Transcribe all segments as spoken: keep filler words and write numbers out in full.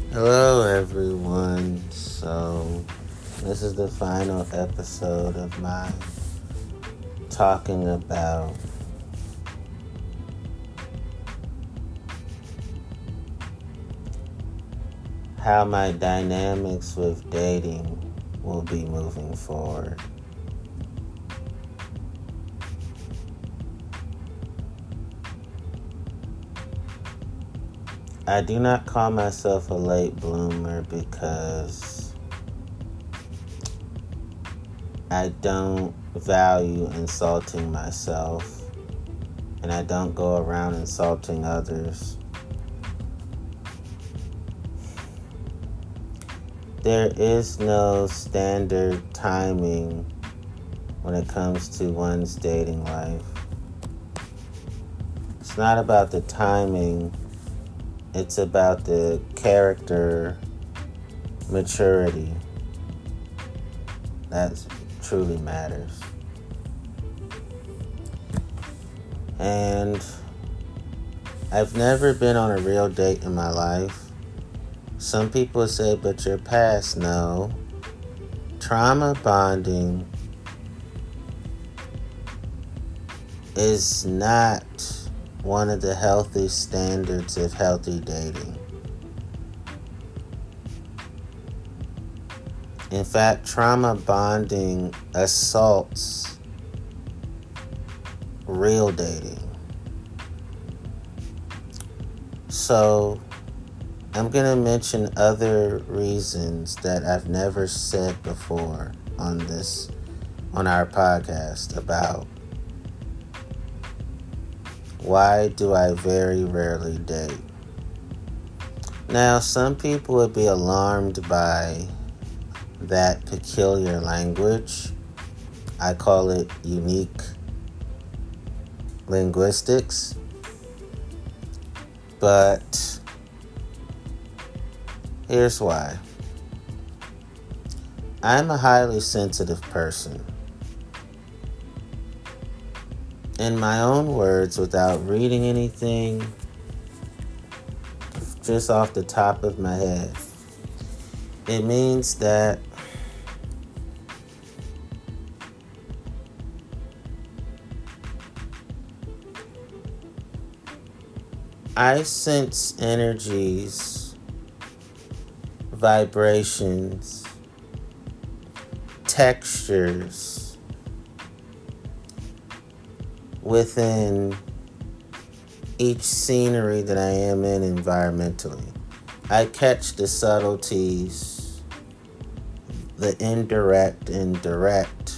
Hello, everyone. So, this is the final episode of my talking about how my dynamics with dating will be moving forward. I do not call myself a late bloomer because I don't value insulting myself and I don't go around insulting others. There is no standard timing when it comes to one's dating life. It's not about the timing. It's about the character maturity that truly matters. And I've never been on a real date in my life. Some people say, but you're past. No. Trauma bonding is not one of the healthy standards of healthy dating. In fact, trauma bonding assaults real dating. So, I'm going to mention other reasons that I've never said before on this, on our podcast about why do I very rarely date? Now, some people would be alarmed by that peculiar language. I call it unique linguistics. But here's why. I'm a highly sensitive person. In my own words, without reading anything, just off the top of my head, it means that I sense energies, vibrations, textures within each scenery that I am in environmentally. I catch the subtleties, the indirect and direct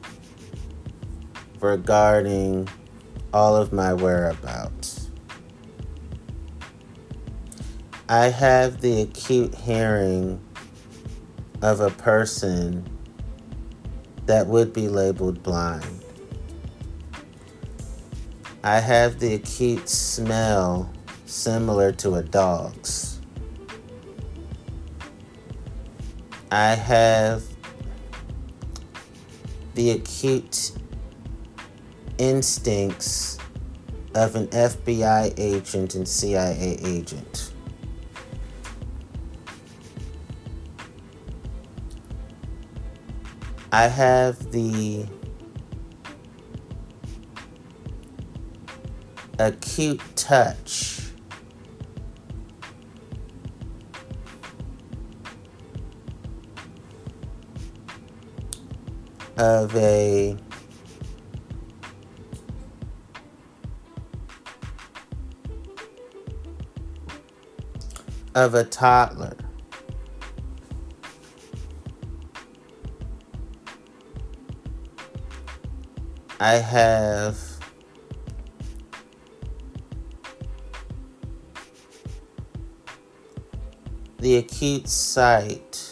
regarding all of my whereabouts. I have the acute hearing of a person that would be labeled blind. I have the acute smell similar to a dog's. I have the acute instincts of an F B I agent and C I A agent. I have the acute touch of a of a toddler. I have the acute sight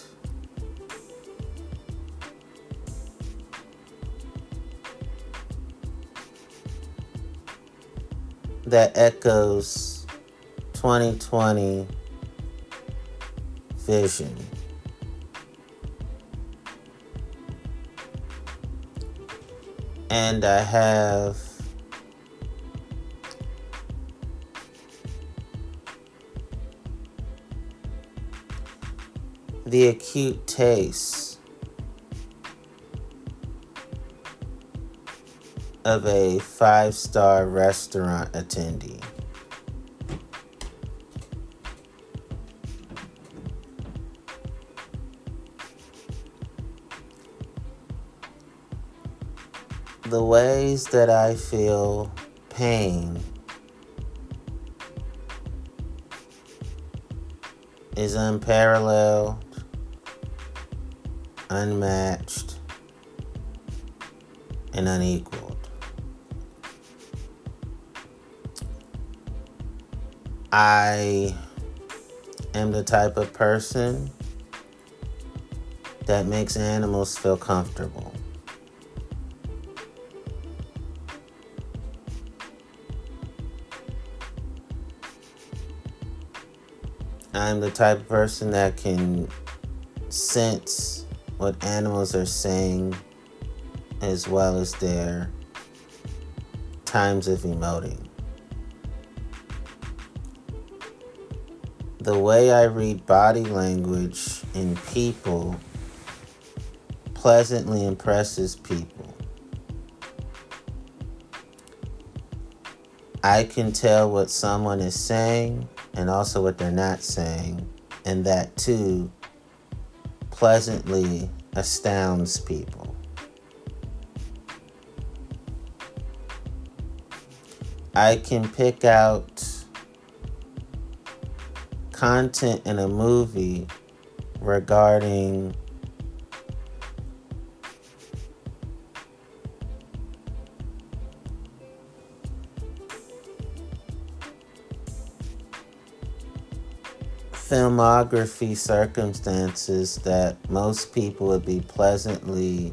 that echoes twenty twenty vision. And I have the acute taste of a five-star restaurant attendee. The ways that I feel pain is unparalleled, unmatched, and unequaled. I am the type of person that makes animals feel comfortable. I'm the type of person that can sense what animals are saying as well as their times of emoting. The way I read body language in people pleasantly impresses people. I can tell what someone is saying and also what they're not saying, and that too pleasantly astounds people. I can pick out content in a movie regarding filmography circumstances that most people would be pleasantly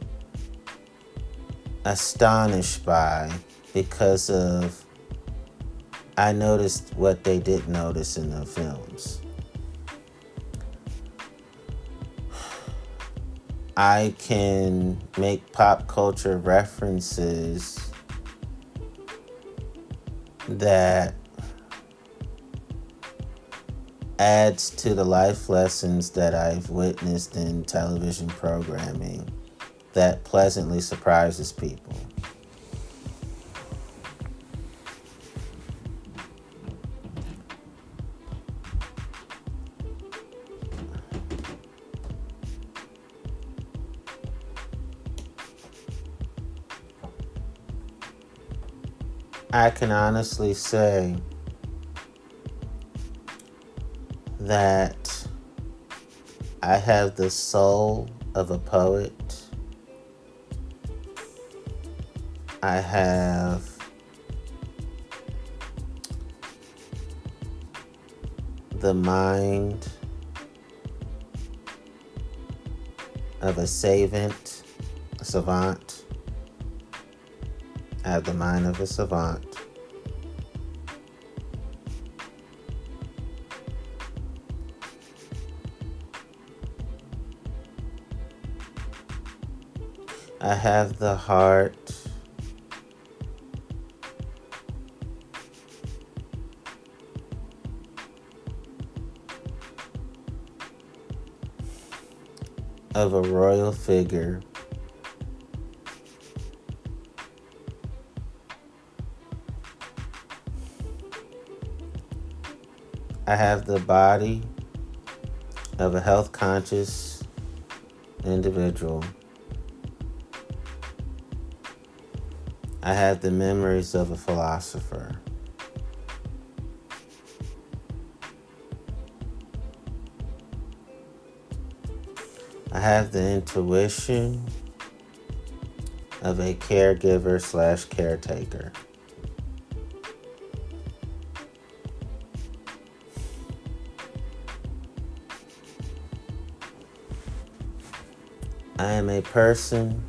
astonished by because of I noticed what they didn't notice in the films. I can make pop culture references that adds to the life lessons that I've witnessed in television programming that pleasantly surprises people. I can honestly say that I have the soul of a poet. I have the mind of a savant, a savant. I have the mind of a savant. I have the heart of a royal figure. I have the body of a health-conscious individual. I have the memories of a philosopher. I have the intuition of a caregiver slash caretaker. I am a person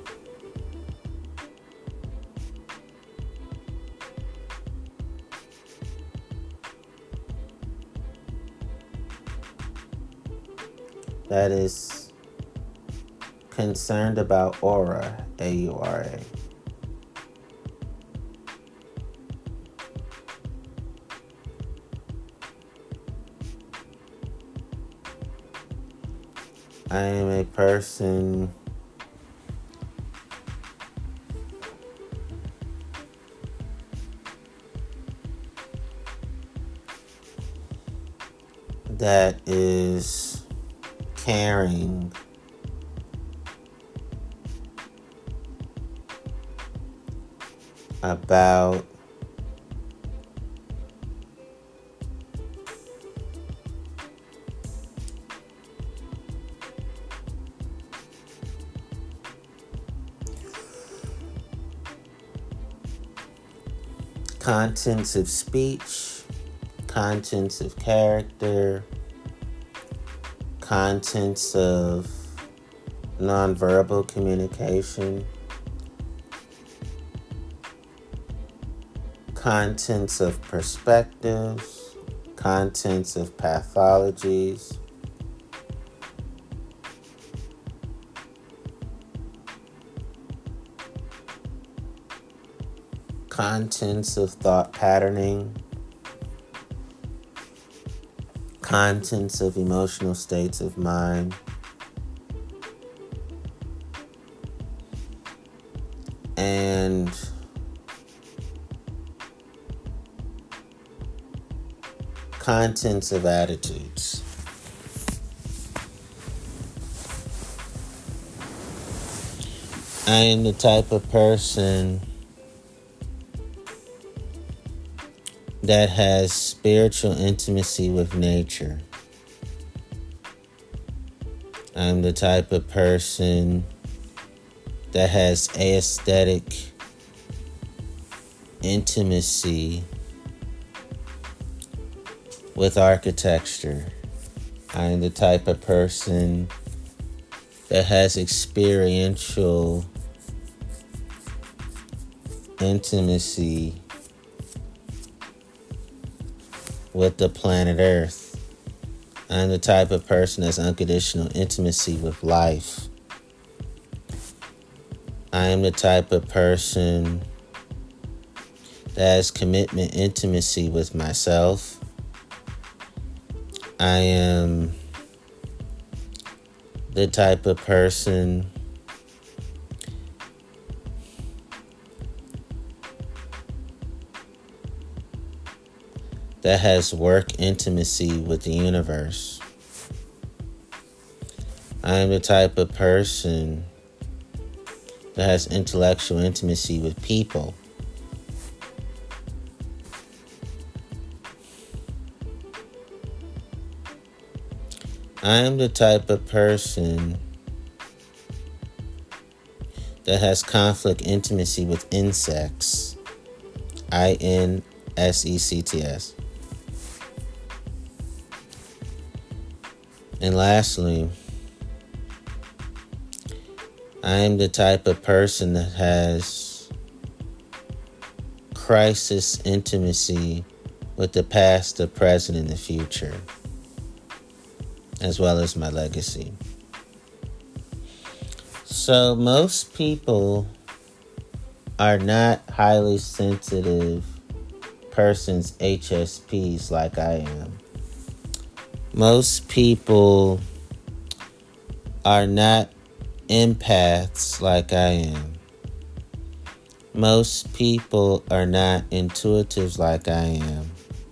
that is concerned about aura, A U R A. I am a person that is caring about contents of speech, contents of character, contents of nonverbal communication, contents of perspectives, contents of pathologies, contents of thought patterning, contents of emotional states of mind, and contents of attitudes. I am the type of person that has spiritual intimacy with nature. I'm the type of person that has aesthetic intimacy with architecture. I'm the type of person that has experiential intimacy with the planet Earth. I'm the type of person that has unconditional intimacy with life. I am the type of person that has commitment intimacy with myself. I am the type of person that has work intimacy with the universe. I am the type of person that has intellectual intimacy with people. I am the type of person that has conflict intimacy with insects. I N S E C T S. And lastly, I am the type of person that has crisis intimacy with the past, the present, and the future, as well as my legacy. So most people are not highly sensitive persons, H S Ps, like I am. Most people are not empaths like I am. Most people are not intuitives like I am.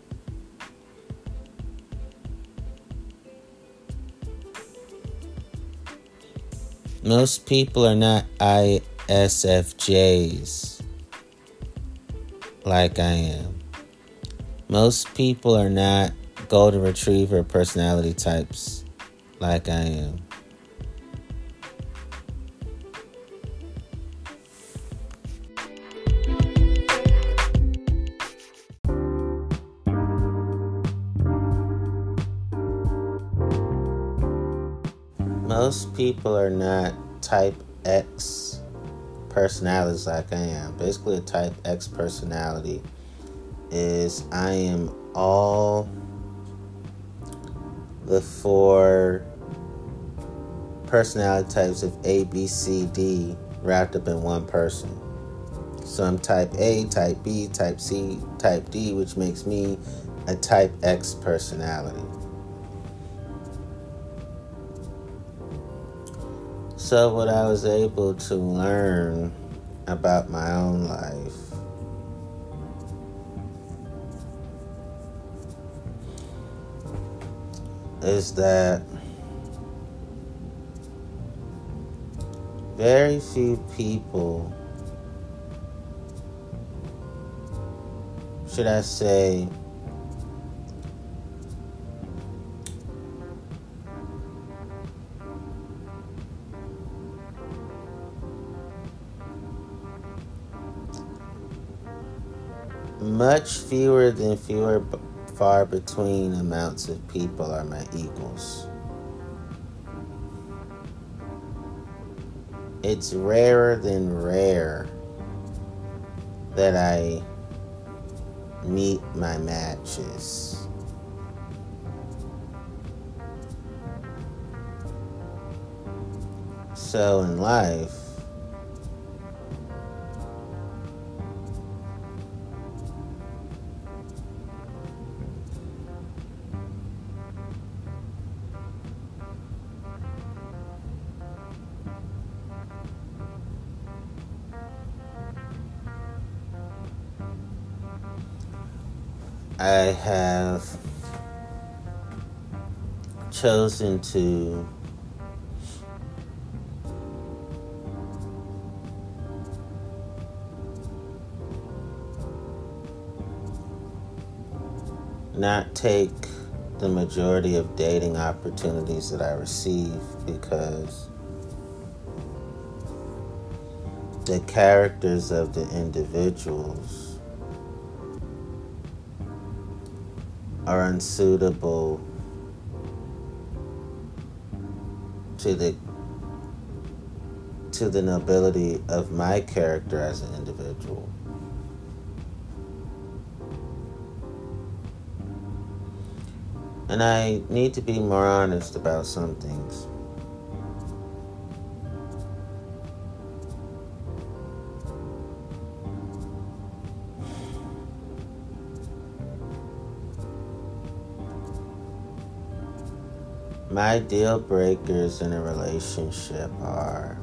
Most people are not I S F Js like I am. Most people are not golden retriever personality types like I am. Most people are not type X personalities like I am. Basically, a type X personality is I am all the four personality types of A, B, C, D wrapped up in one person. So I'm type A, type B, type C, type D, which makes me a type X personality. So, what I was able to learn about my own life is that very few people, should I say, much fewer than fewer far between amounts of people are my equals. It's rarer than rare that I meet my matches. So in life, I have chosen to not take the majority of dating opportunities that I receive because the characters of the individuals are unsuitable to the to the nobility of my character as an individual. And I need to be more honest about some things. My deal breakers in a relationship are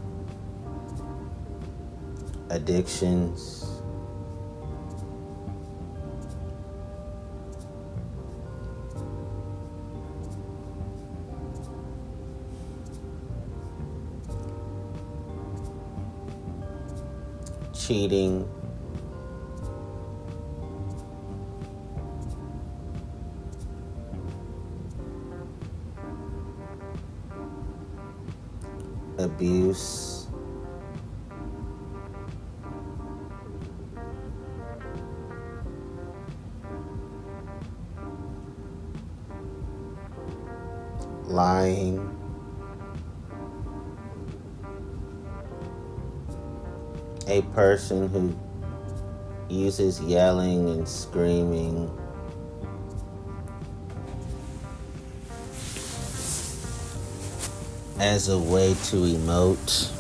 addictions, cheating, abuse, lying, a person who uses yelling and screaming as a way to emote,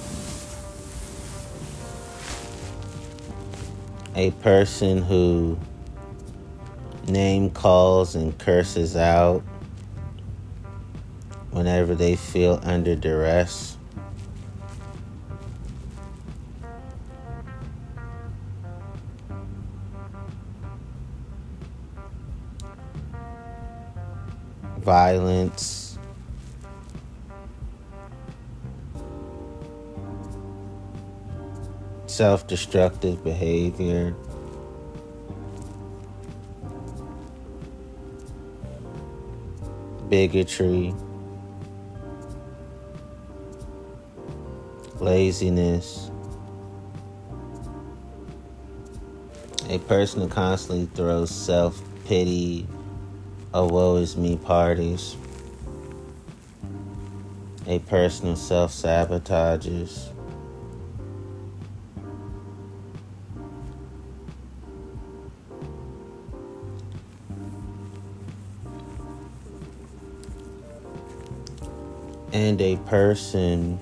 a person who name calls and curses out whenever they feel under duress, violence, self-destructive behavior, bigotry, laziness, a person who constantly throws self-pity or woe is me parties, a person who self-sabotages, and a person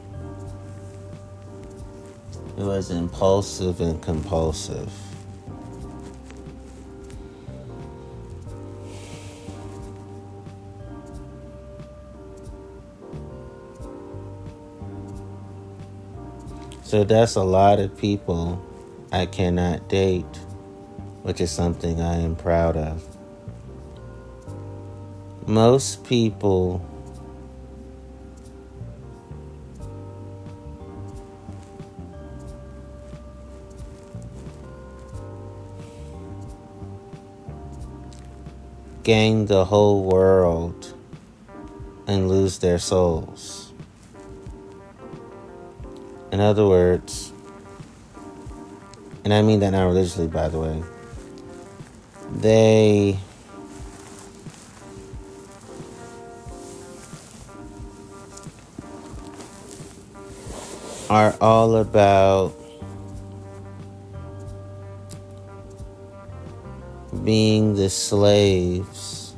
who is impulsive and compulsive. So that's a lot of people I cannot date, which is something I am proud of. Most people gain the whole world and lose their souls. In other words, and I mean that not religiously, by the way, they are all about being the slaves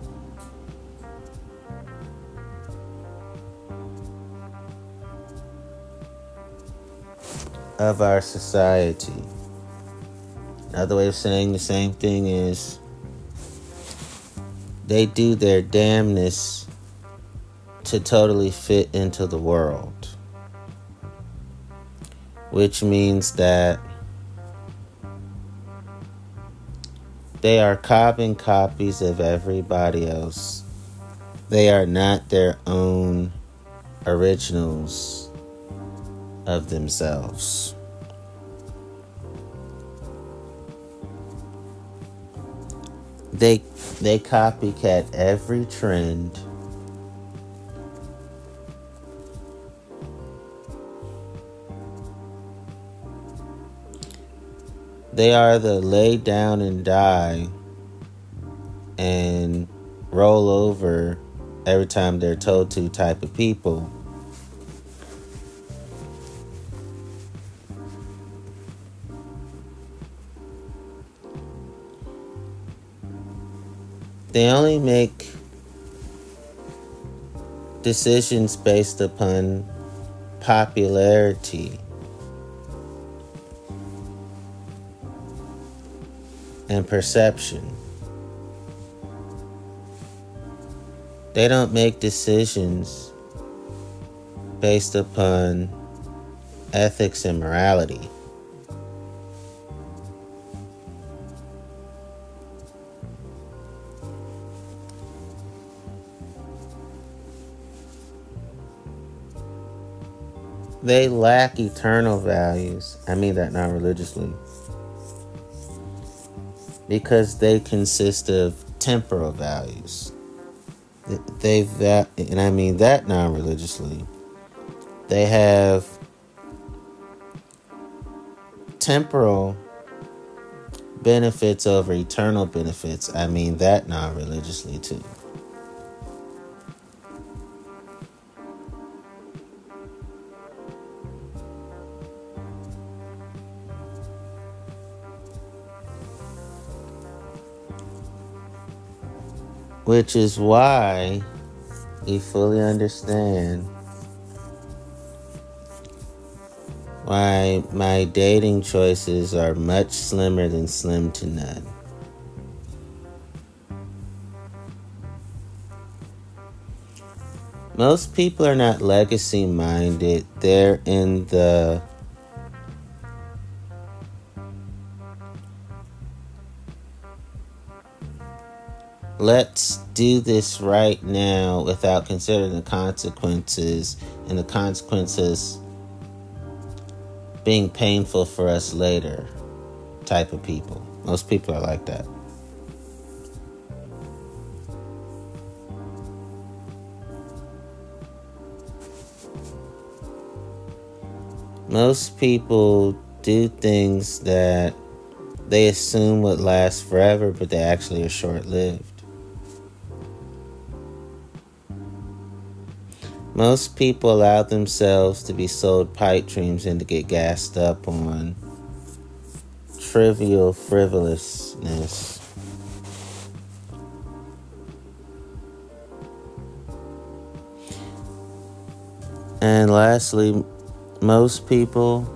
of our society. Another way of saying the same thing is they do their damnness to totally fit into the world, which means that they are carbon copies of everybody else. They are not their own originals of themselves. They they copycat every trend. They are the lay down and die and roll over every time they're told to type of people. They only make decisions based upon popularity and perception. They don't make decisions based upon ethics and morality. They lack eternal values. I mean that not religiously. Because they consist of temporal values. They that, and I mean that non-religiously. They have temporal benefits over eternal benefits. I mean that non-religiously too. Which is why we fully understand why my dating choices are much slimmer than slim to none. Most people are not legacy minded. They're in the let's do this right now without considering the consequences, and the consequences being painful for us later type of people. Most people are like that. Most people do things that they assume would last forever, but they actually are short-lived. Most people allow themselves to be sold pipe dreams and to get gassed up on trivial frivolousness. And lastly, most people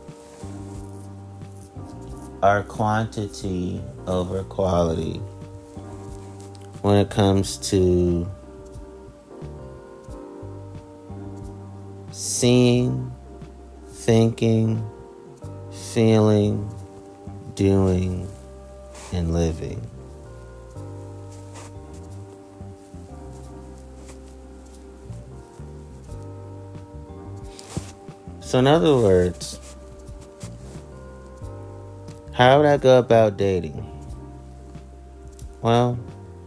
are quantity over quality when it comes to seeing thinking, feeling, doing, and living. So in other words, how would I go about dating? Well,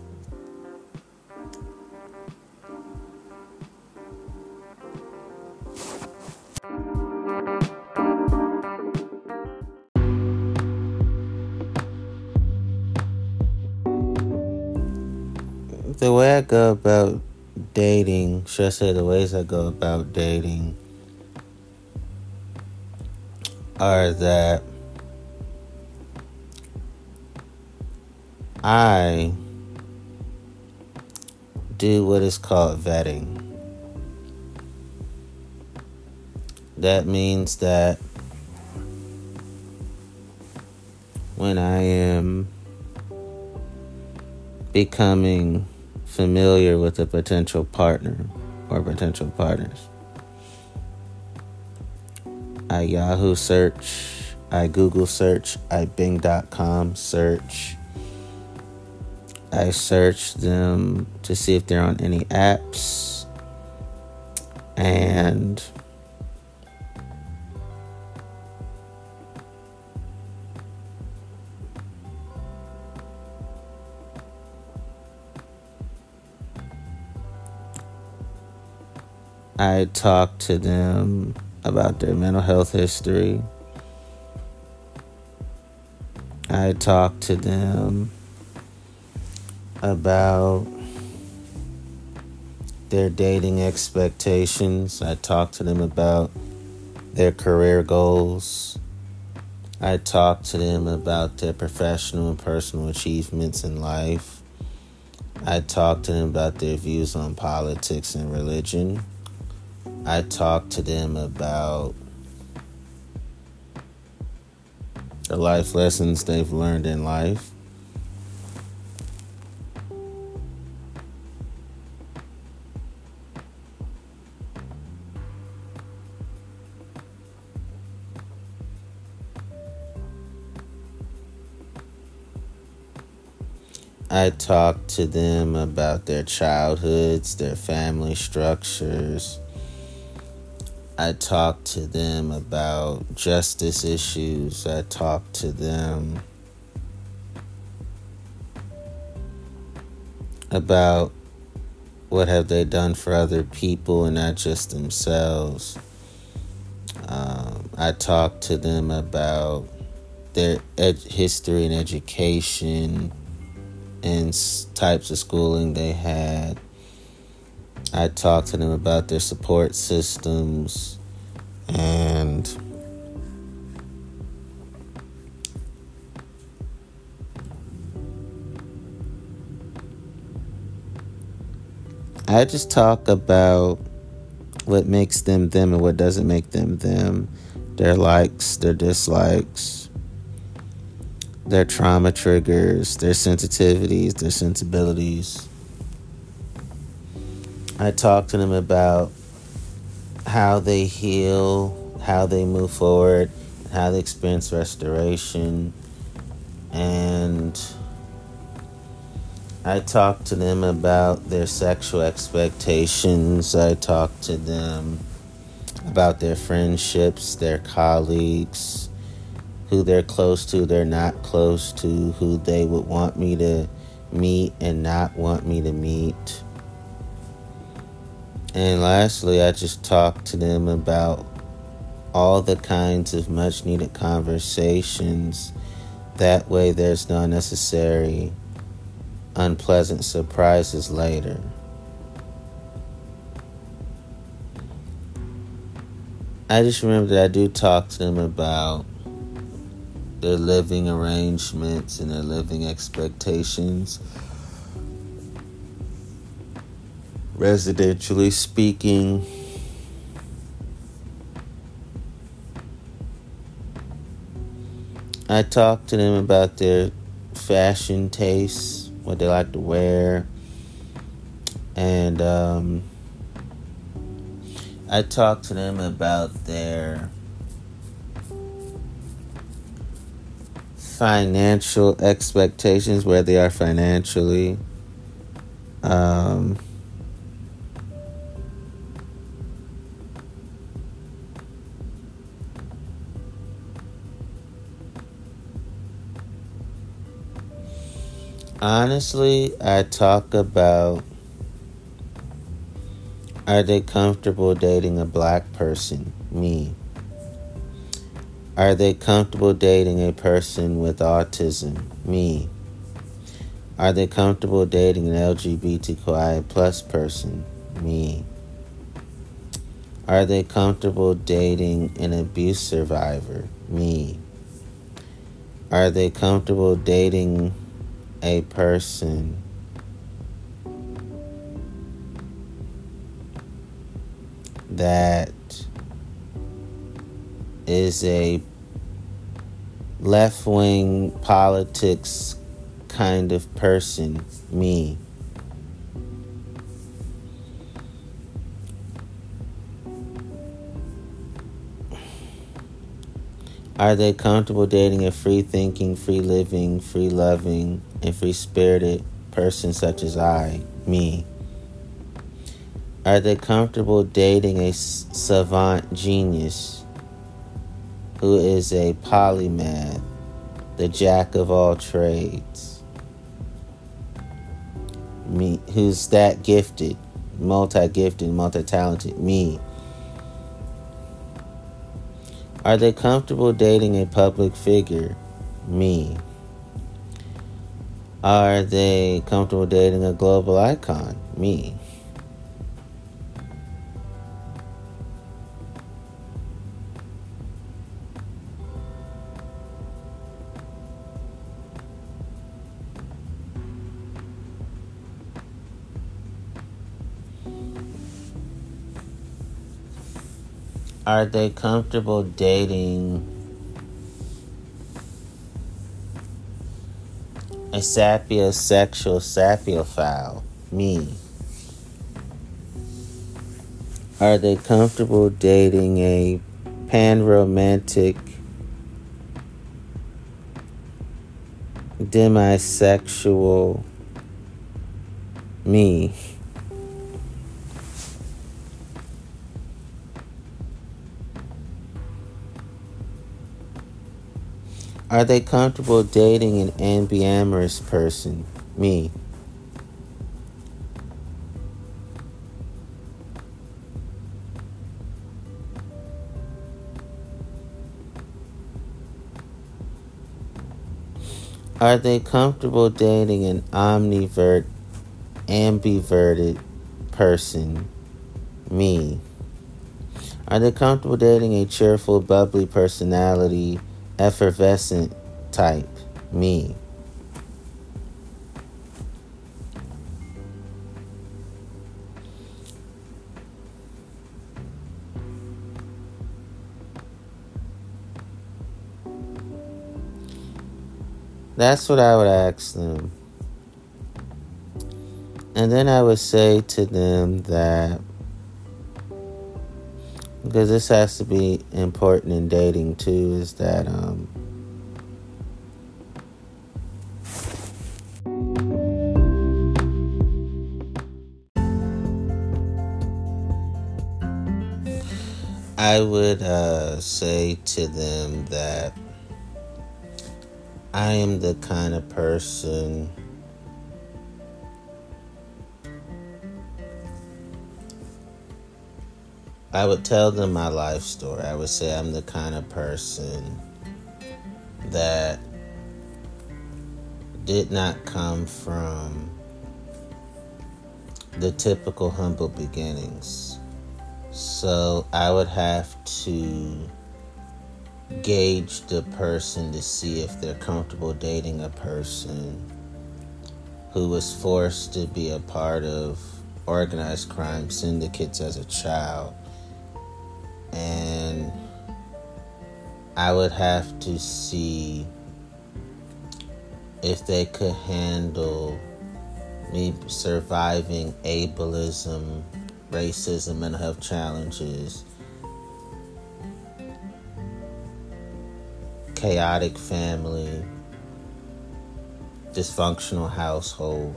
the way I go about dating, should I say the ways I go about dating, are that I do what is called vetting. That means that when I am becoming familiar with a potential partner or potential partners, I Yahoo search, I Google search, I Bing dot com search. I search them to see if they're on any apps. And I talk to them about their mental health history. I talk to them about their dating expectations. I talk to them about their career goals. I talk to them about their professional and personal achievements in life. I talk to them about their views on politics and religion. I talk to them about the life lessons they've learned in life. I talk to them about their childhoods, their family structures. I talk to them about justice issues. I talk to them about what have they done for other people and not just themselves. Um, I talk to them about their ed- history and education and s- types of schooling they had. I talk to them about their support systems, and I just talk about what makes them them and what doesn't make them them, their likes, their dislikes, their trauma triggers, their sensitivities, their sensibilities. I talk to them about how they heal, how they move forward, how they experience restoration. And I talk to them about their sexual expectations. I talk to them about their friendships, their colleagues, who they're close to, they're not close to, who they would want me to meet and not want me to meet. And lastly, I just talk to them about all the kinds of much needed conversations. That way there's no unnecessary unpleasant surprises later. I just remember that I do talk to them about their living arrangements and their living expectations. Residentially speaking, I talk to them about their fashion tastes, what they like to wear, and um, I talk to them about their financial expectations, where they are financially. Um, honestly, I talk about, are they comfortable dating a black person? Me. Are they comfortable dating a person with autism? Me. Are they comfortable dating an L G B T Q I A plus person? Me. Are they comfortable dating an abuse survivor? Me. Are they comfortable dating a person that is a left-wing politics kind of person? Me. Are they comfortable dating a free-thinking, free-living, free-loving, and free-spirited person such as I? Me. Are they comfortable dating a savant genius who is a polymath, the jack of all trades? Me, who's that gifted, multi-gifted, multi-talented? Me. Are they comfortable dating a public figure? Me. Are they comfortable dating a global icon? Me. Are they comfortable dating a sapiosexual sapiophile? Me. Are they comfortable dating a panromantic demisexual? Me. Are they comfortable dating an ambiamorous person? Me. Are they comfortable dating an omnivert, ambiverted person? Me. Are they comfortable dating a cheerful, bubbly personality, effervescent type? Me. That's what I would ask them. And then I would say to them that, because this has to be important in dating too, is that um, I would uh, say to them that I am the kind of person I would tell them my life story. I would say I'm the kind of person that did not come from the typical humble beginnings. So I would have to gauge the person to see if they're comfortable dating a person who was forced to be a part of organized crime syndicates as a child. And I would have to see if they could handle me surviving ableism, racism, mental health challenges, chaotic family, dysfunctional household,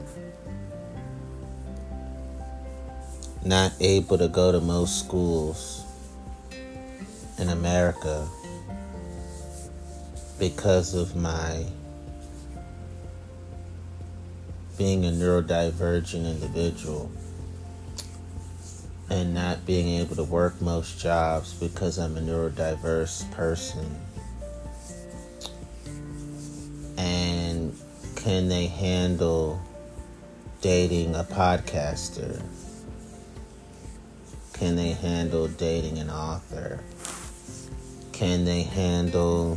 not able to go to most schools in America because of my being a neurodivergent individual, and not being able to work most jobs because I'm a neurodiverse person. And can they handle dating a podcaster? Can they handle dating an author? Can they handle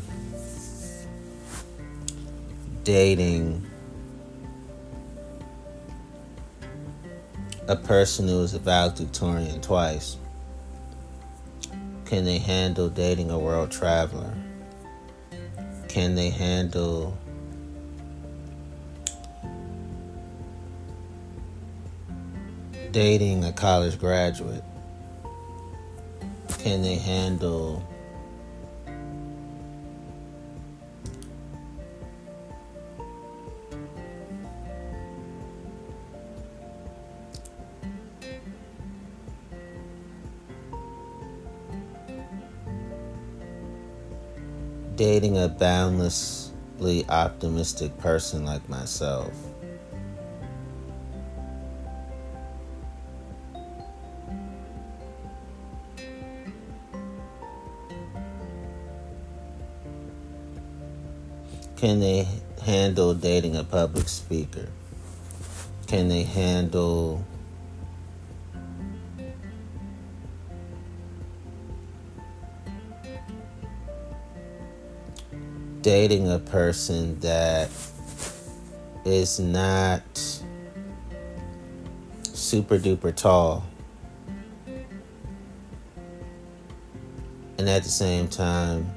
dating a person who is a valedictorian twice? Can they handle dating a world traveler? Can they handle dating a college graduate? Can they handle dating a boundlessly optimistic person like myself? Can they handle dating a public speaker? Can they handle dating a person that is not super duper tall, and at the same time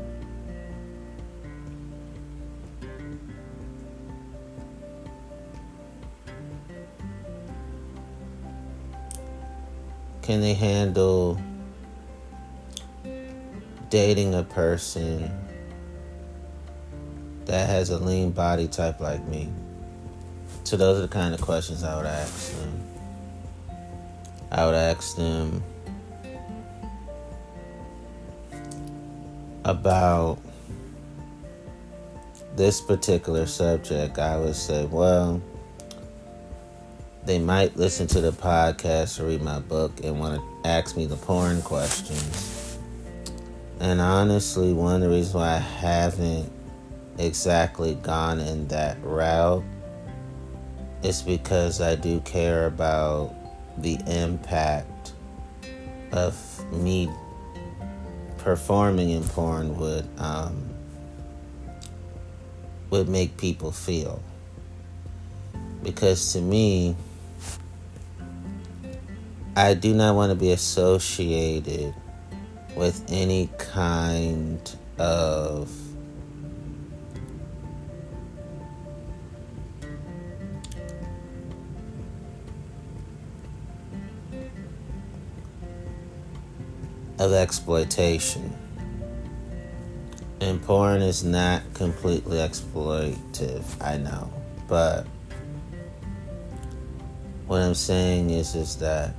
can they handle dating a person that has a lean body type like me? So those are the kind of questions I would ask them. I would ask them about this particular subject. I would say, well, they might listen to the podcast or read my book and want to ask me the porn questions. And honestly, one of the reasons why I haven't exactly gone in that route is because I do care about the impact of me performing in porn would um, would make people feel. Because to me, I do not want to be associated with any kind of of exploitation. And porn is not completely exploitative, I know. But what I'm saying is, is that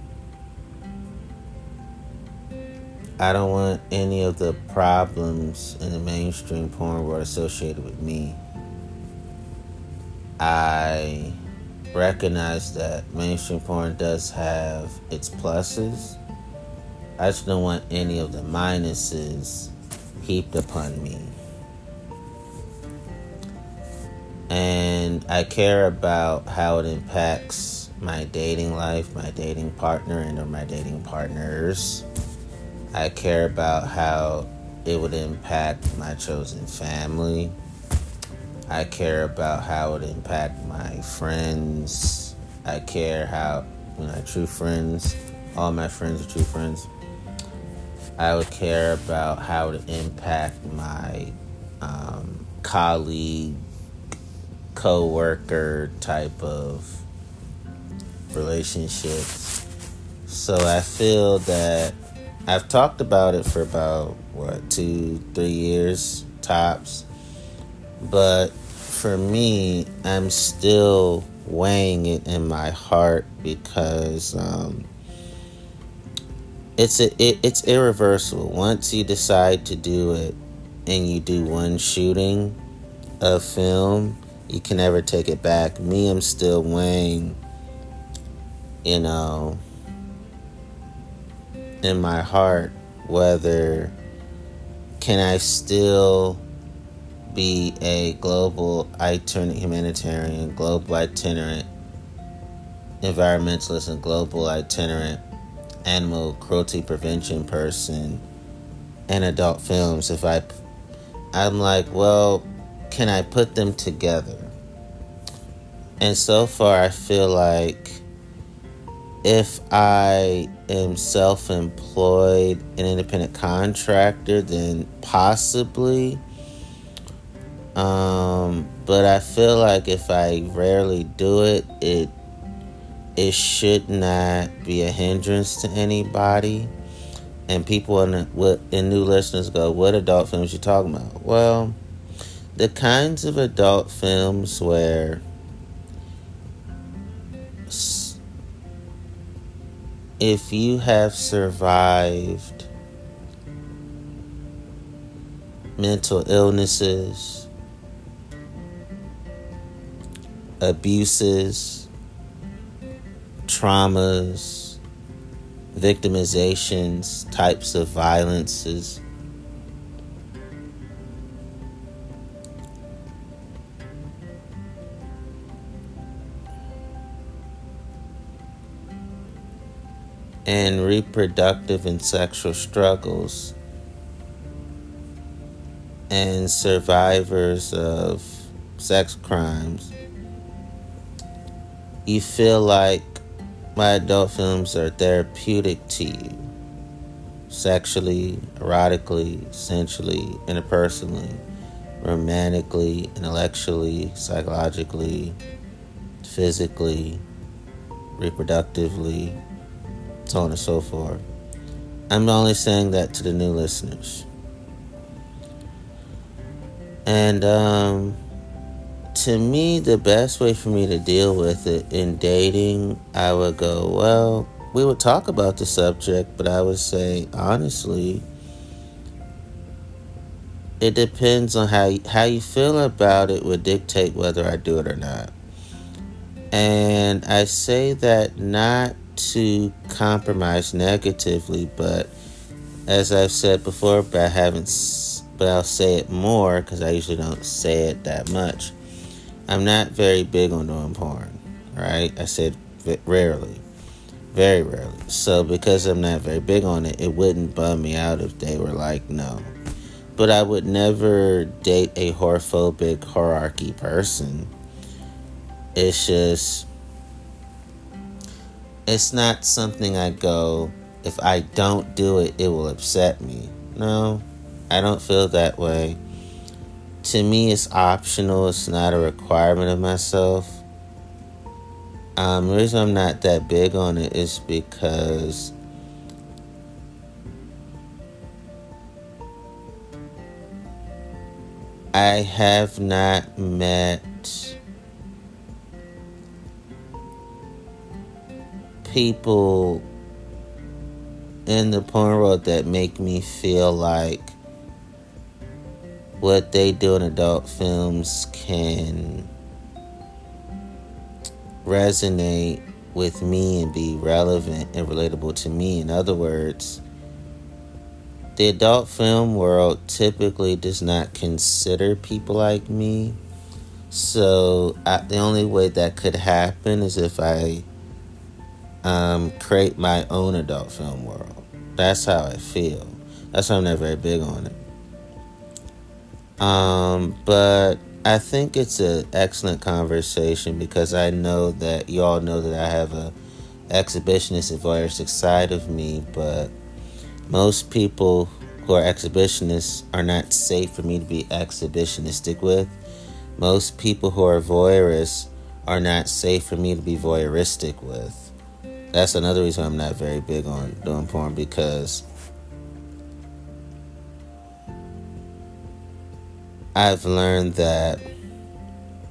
I don't want any of the problems in the mainstream porn world associated with me. I recognize that mainstream porn does have its pluses. I just don't want any of the minuses heaped upon me. And I care about how it impacts my dating life, my dating partner, and or my dating partners. I care about how it would impact my chosen family. I care about how it would impact my friends. I care how, you know, true friends, all my friends are true friends. I would care about how it would impact my um, colleague, co-worker type of relationships. So I feel that I've talked about it for about, what, two, three years, tops. But for me, I'm still weighing it in my heart because um, it's a, it, it's irreversible. Once you decide to do it and you do one shooting of film, you can never take it back. Me, I'm still weighing, you know, in my heart whether can I still be a global itinerant humanitarian, global itinerant environmentalist, and global itinerant animal cruelty prevention person in adult films. If I, I'm like, well, can I put them together? And so far, I feel like if I am self-employed, an independent contractor, then possibly. Um, but I feel like if I rarely do it, it it should not be a hindrance to anybody. And people in what and new listeners go, what adult films you talking about? Well, the kinds of adult films where if you have survived mental illnesses, abuses, traumas, victimizations, types of violences, and reproductive and sexual struggles, and survivors of sex crimes, you feel like my adult films are therapeutic to you, sexually, erotically, sensually, interpersonally, romantically, intellectually, psychologically, physically, reproductively, so on and so forth. I'm only saying that to the new listeners. And um, to me, the best way for me to deal with it in dating, I would go, well, we would talk about the subject, but I would say, honestly, it depends on how you, how you feel about it would dictate whether I do it or not. And I say that not to compromise negatively, but as I've said before, but I haven't, but I'll say it more because I usually don't say it that much. I'm not very big on doing porn, right? I said rarely, very rarely. So because I'm not very big on it, it wouldn't bum me out if they were like, no. But I would never date a whorephobic, hierarchy person. It's just, it's not something I go, if I don't do it, it will upset me. No, I don't feel that way. To me, it's optional. It's not a requirement of myself. Um, the reason I'm not that big on it is because I have not met people in the porn world that make me feel like what they do in adult films can resonate with me and be relevant and relatable to me. In other words, the adult film world typically does not consider people like me. So I, the only way that could happen is if I um, create my own adult film world. That's how I feel. That's why I'm not very big on it. Um, but I think it's an excellent conversation because I know that you all know that I have a exhibitionist and voyeuristic side of me, but most people who are exhibitionists are not safe for me to be exhibitionistic with. Most people who are voyeurists are not safe for me to be voyeuristic with. That's another reason I'm not very big on doing porn, because I've learned that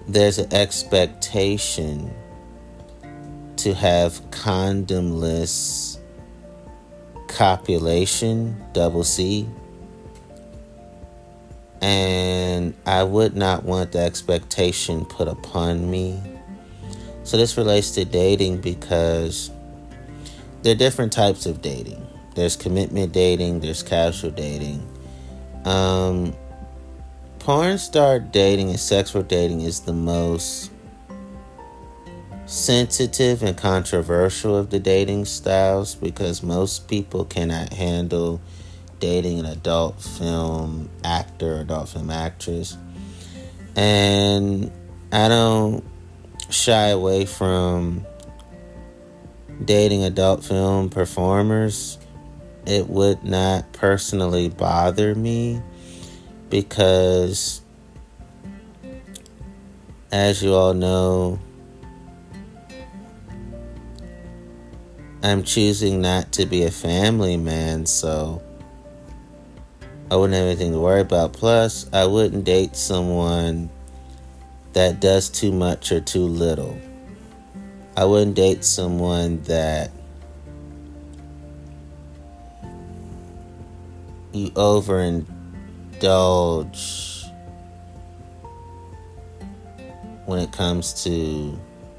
there's an expectation to have condomless copulation, double C. And I would not want the expectation put upon me. So this relates to dating because there are different types of dating. There's commitment dating, there's casual dating. Um, porn star dating and sex work dating is the most sensitive and controversial of the dating styles because most people cannot handle dating an adult film actor or adult film actress. And I don't shy away from dating adult film performers. It would not personally bother me because, as you all know, I'm choosing not to be a family man, so I wouldn't have anything to worry about. Plus, I wouldn't date someone that does too much or too little. I wouldn't date someone that you overindulge when it comes to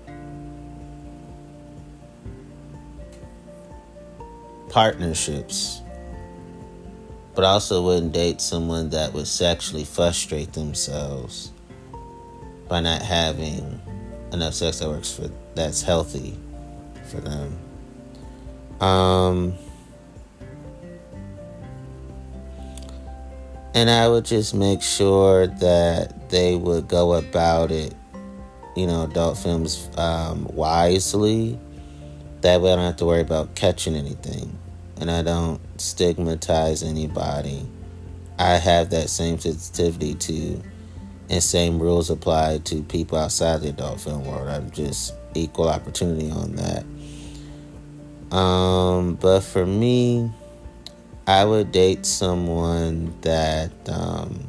partnerships. But I also wouldn't date someone that would sexually frustrate themselves by not having enough sex that works for that's healthy for them. Um, and I would just make sure that they would go about it, you know, adult films um, wisely. That way I don't have to worry about catching anything. And I don't stigmatize anybody. I have that same sensitivity to, and same rules apply to people outside the adult film world. I'm just equal opportunity on that. Um, but for me, I would date someone that um,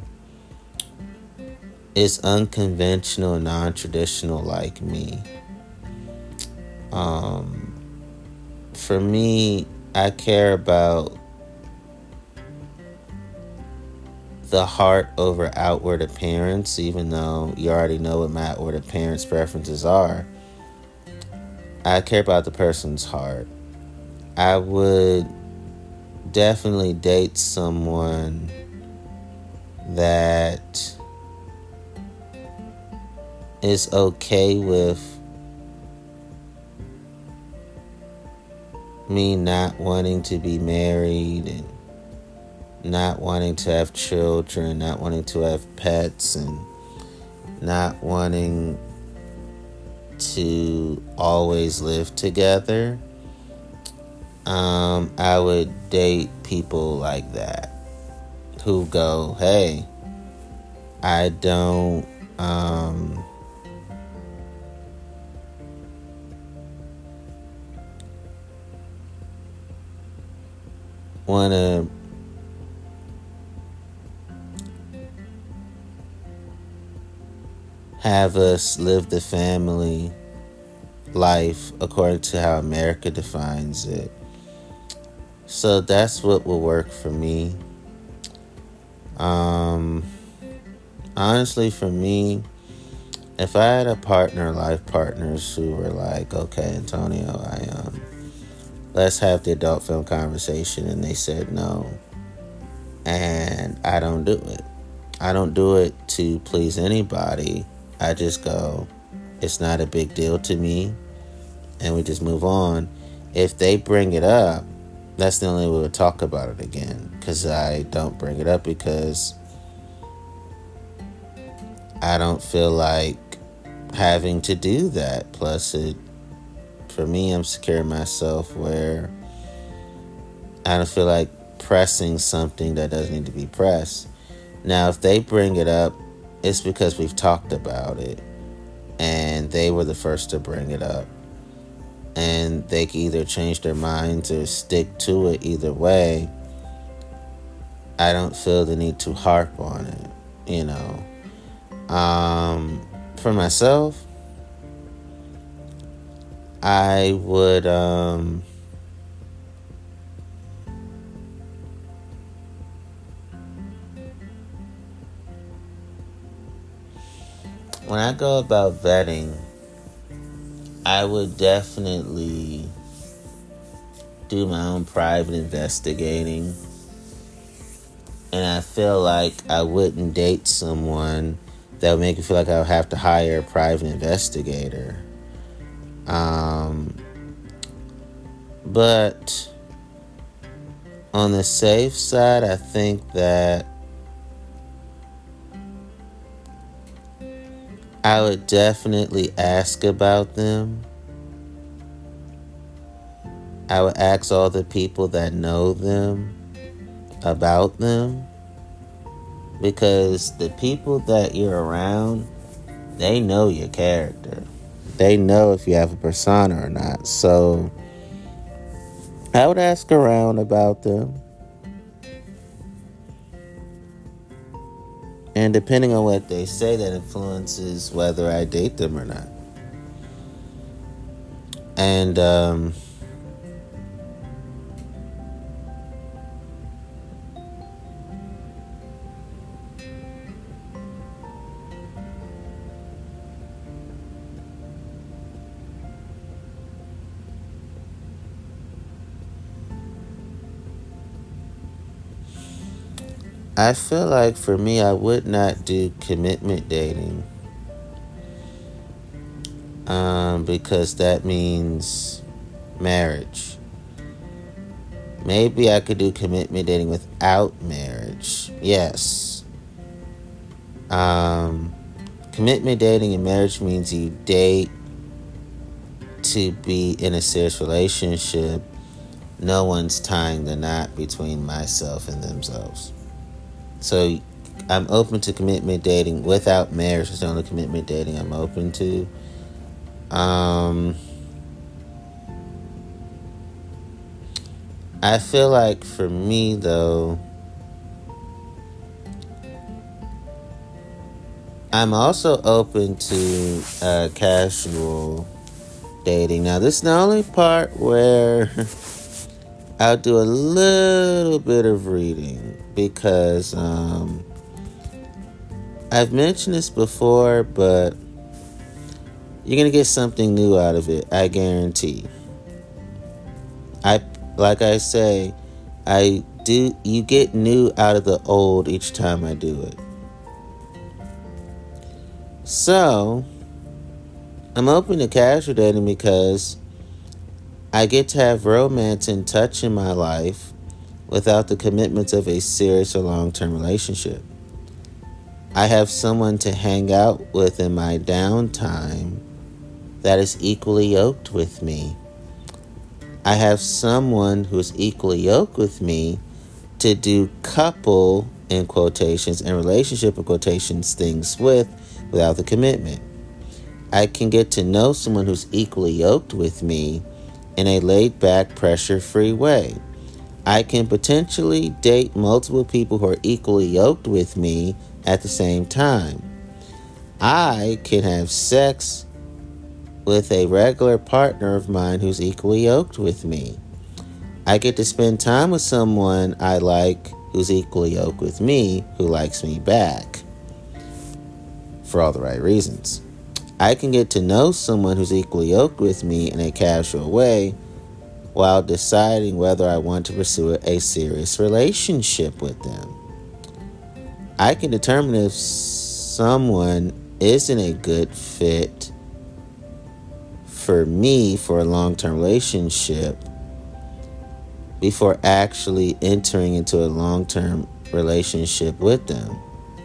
is unconventional and non-traditional like me. Um, for me, I care about the heart over outward appearance, even though you already know what my outward appearance preferences are. I care about the person's heart. I would definitely date someone that is okay with me not wanting to be married and not wanting to have children, not wanting to have pets, and not wanting to always live together. Um, I would date people like that who go, hey, I don't um want to have us live the family life according to how America defines it. So that's what will work for me. Um, honestly, for me, if I had a partner, life partners who were like, okay, Antonio, I um. let's have the adult film conversation, and they said no, and I don't do it. I don't do it to please anybody. I just go, it's not a big deal to me, and we just move on. If they bring it up, that's the only way we'll talk about it again, because I don't bring it up because I don't feel like having to do that. Plus, it for me, I'm secure in myself where I don't feel like pressing something that doesn't need to be pressed. Now, if they bring it up, it's because we've talked about it and they were the first to bring it up. And they can either change their minds or stick to it. Either way, I don't feel the need to harp on it, you know. Um, For myself, I would um when I go about vetting, I would definitely do my own private investigating. And I feel like I wouldn't date someone that would make me feel like I would have to hire a private investigator. Um, but on the safe side, I think that I would definitely ask about them. I would ask all the people that know them about them, because the people that you're around, they know your character. They know if you have a persona or not. So I would ask around about them. And depending on what they say, that influences whether I date them or not. And um I feel like for me, I would not do commitment dating. Um, because that means marriage. Maybe I could do commitment dating without marriage. Yes. Um, commitment dating and marriage means you date to be in a serious relationship. No one's tying the knot between myself and themselves. So I'm open to commitment dating without marriage. It's the only commitment dating I'm open to. Um, I feel like for me, though, I'm also open to uh, casual dating. Now, this is the only part where I'll do a little bit of reading, because um, I've mentioned this before, but you're going to get something new out of it, I guarantee. I, like I say, I do, you get new out of the old each time I do it. So, I'm open to casual dating because I get to have romance and touch in my life without the commitments of a serious or long-term relationship. I have someone to hang out with in my downtime that is equally yoked with me. I have someone who is equally yoked with me to do couple, in quotations, and relationship, in quotations, things with without the commitment. I can get to know someone who's equally yoked with me in a laid-back, pressure-free way. I can potentially date multiple people who are equally yoked with me at the same time. I can have sex with a regular partner of mine who's equally yoked with me. I get to spend time with someone I like who's equally yoked with me, who likes me back, for all the right reasons. I can get to know someone who's equally yoked with me in a casual way while deciding whether I want to pursue a serious relationship with them. I can determine if someone isn't a good fit for me for a long-term relationship before actually entering into a long-term relationship with them.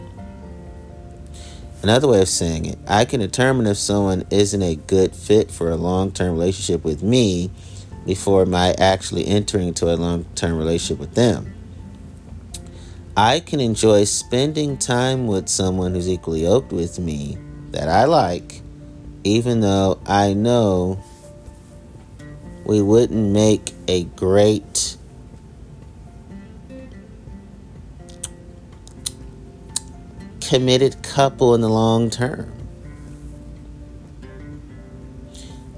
Another way of saying it, I can determine if someone isn't a good fit for a long-term relationship with me before my actually entering into a long-term relationship with them. I can enjoy spending time with someone who's equally yoked with me that I like, even though I know we wouldn't make a great committed couple in the long term.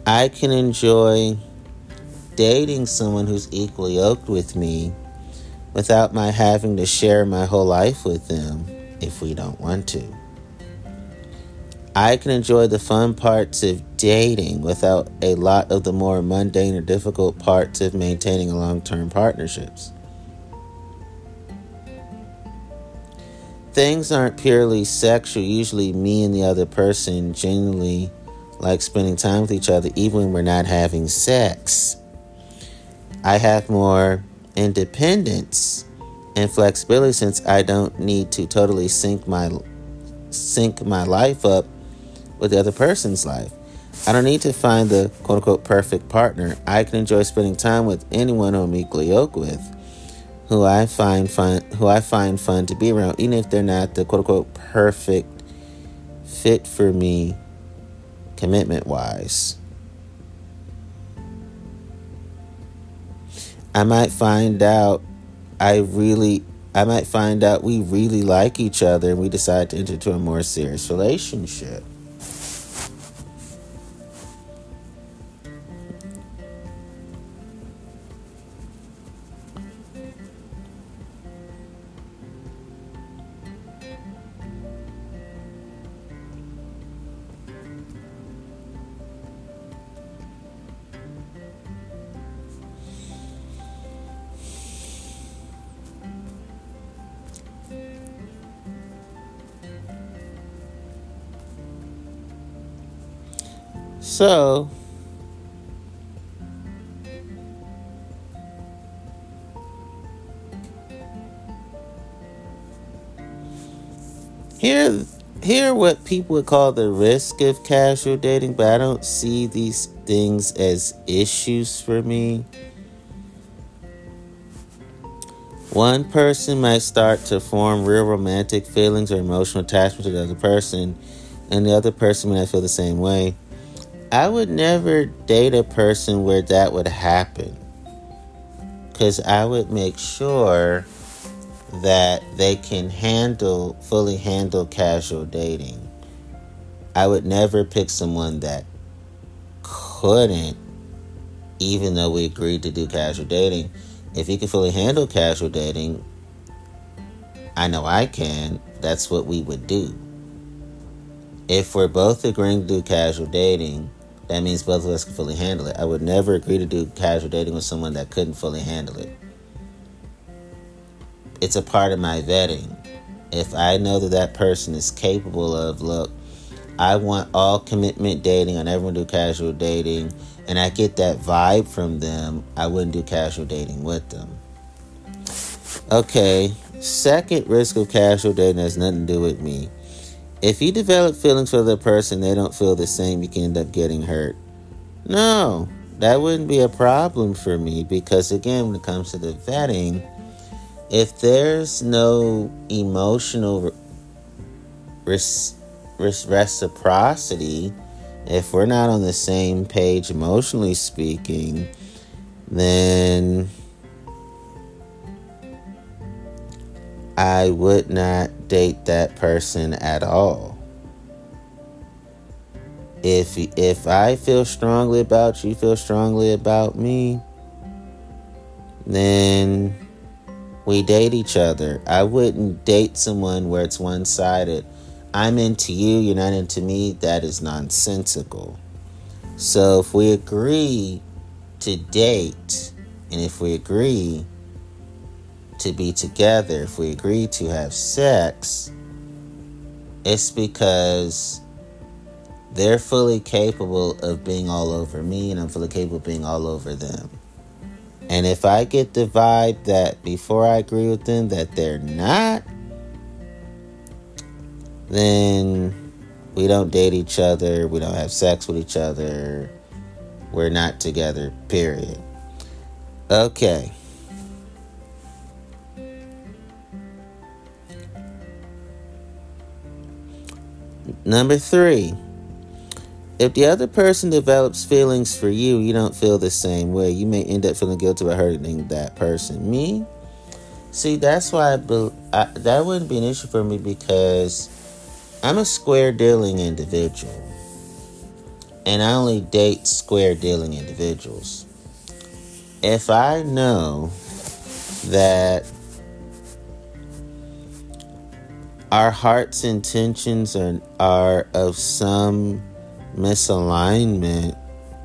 I can enjoy dating someone who's equally yoked with me without my having to share my whole life with them if we don't want to. I can enjoy the fun parts of dating without a lot of the more mundane or difficult parts of maintaining long-term partnerships. Things aren't purely sexual. Usually me and the other person genuinely like spending time with each other even when we're not having sex. I have more independence and flexibility since I don't need to totally sync my sync my life up with the other person's life. I don't need to find the quote-unquote perfect partner. I can enjoy spending time with anyone I'm equally yoked with, who I find fun who I find fun to be around, even if they're not the quote-unquote perfect fit for me commitment-wise. I might find out I really I might find out we really like each other and we decide to enter into a more serious relationship. So, here, here are what people would call the risk of casual dating, but I don't see these things as issues for me. One person might start to form real romantic feelings or emotional attachment to the other person, and the other person may not feel the same way. I would never date a person where that would happen, because I would make sure that they can handle, fully handle casual dating. I would never pick someone that couldn't, even though we agreed to do casual dating. If you can fully handle casual dating, I know I can. That's what we would do. If we're both agreeing to do casual dating, that means both of us can fully handle it. I would never agree to do casual dating with someone that couldn't fully handle it. It's a part of my vetting. If I know that that person is capable of, look, I want all commitment dating, I never want to do casual dating, and I get that vibe from them, I wouldn't do casual dating with them. Okay, second risk of casual dating has nothing to do with me. If you develop feelings for the person, they don't feel the same, you can end up getting hurt. No, that wouldn't be a problem for me, because again, when it comes to the vetting, if there's no emotional res- res- reciprocity, if we're not on the same page emotionally speaking, then I would not date that person at all. If if I feel strongly about you, you feel strongly about me, then we date each other. I wouldn't date someone where it's one-sided. I'm into you, you're not into me. That is nonsensical. So if we agree to date, and if we agree to be together, if we agree to have sex, it's because they're fully capable of being all over me and I'm fully capable of being all over them. And if I get the vibe that before I agree with them that they're not, then we don't date each other, we don't have sex with each other, we're not together, period. Okay. Number three, if the other person develops feelings for you, you don't feel the same way. You may end up feeling guilty about hurting that person. Me? See, that's why I, be, I that wouldn't be an issue for me, because I'm a square dealing individual. And I only date square dealing individuals. If I know that our heart's intentions are, are of some misalignment,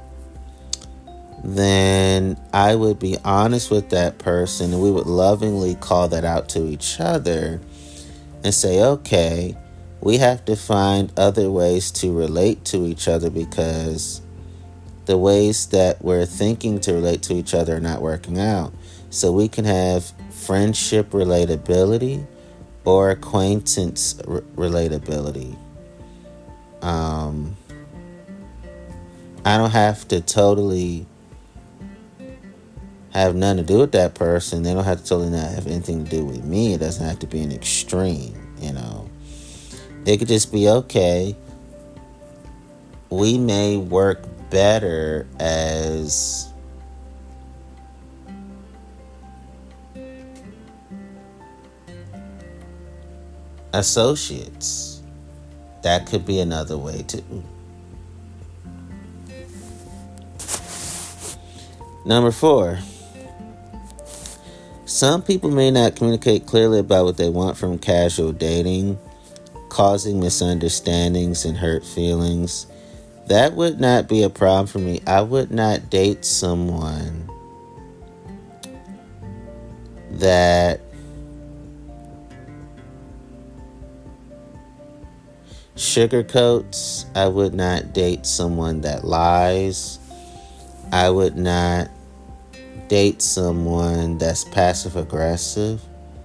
then I would be honest with that person and we would lovingly call that out to each other and say, okay, we have to find other ways to relate to each other because the ways that we're thinking to relate to each other are not working out. So we can have friendship relatability or acquaintance r- relatability. Um, I don't have to totally have nothing to do with that person. They don't have to totally not have anything to do with me. It doesn't have to be an extreme, you know. It could just be, okay, we may work better as associates. That could be another way too. Number four. Some people may not communicate clearly about what they want from casual dating, causing misunderstandings and hurt feelings. That would not be a problem for me. I would not date someone that sugarcoats. I would not date someone that lies. I would not date someone that's passive aggressive.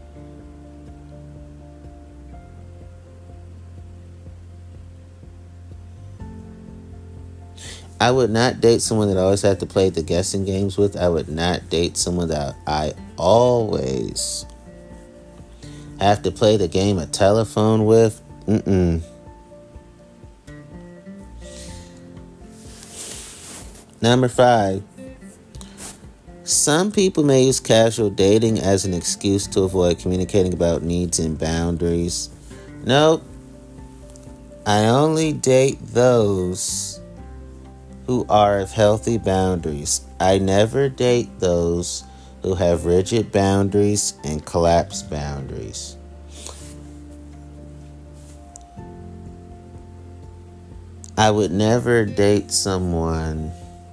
I would not date someone that I always have to play the guessing games with. I would not date someone that I always have to play the game of telephone with. Mm-mm. Number five. Some people may use casual dating as an excuse to avoid communicating about needs and boundaries. Nope. I only date those who are of healthy boundaries. I never date those who have rigid boundaries and collapsed boundaries. I would never date someone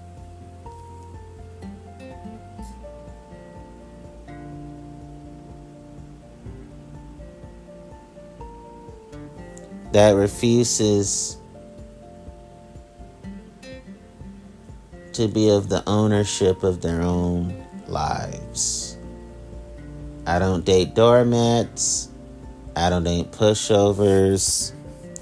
that refuses to be of the ownership of their own lives. I don't date doormats. I don't date pushovers.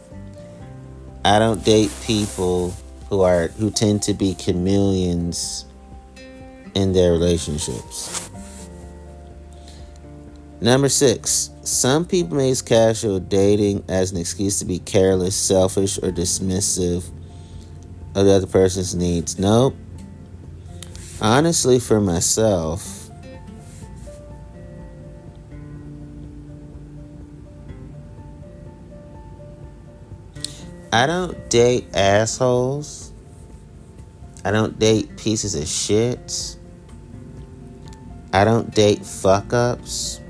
I don't date people who are who tend to be chameleons in their relationships. Number six, some people may use casual dating as an excuse to be careless, selfish, or dismissive of the other person's needs. Nope. Honestly, for myself, I don't date assholes. I don't date pieces of shit. I don't date fuck-ups.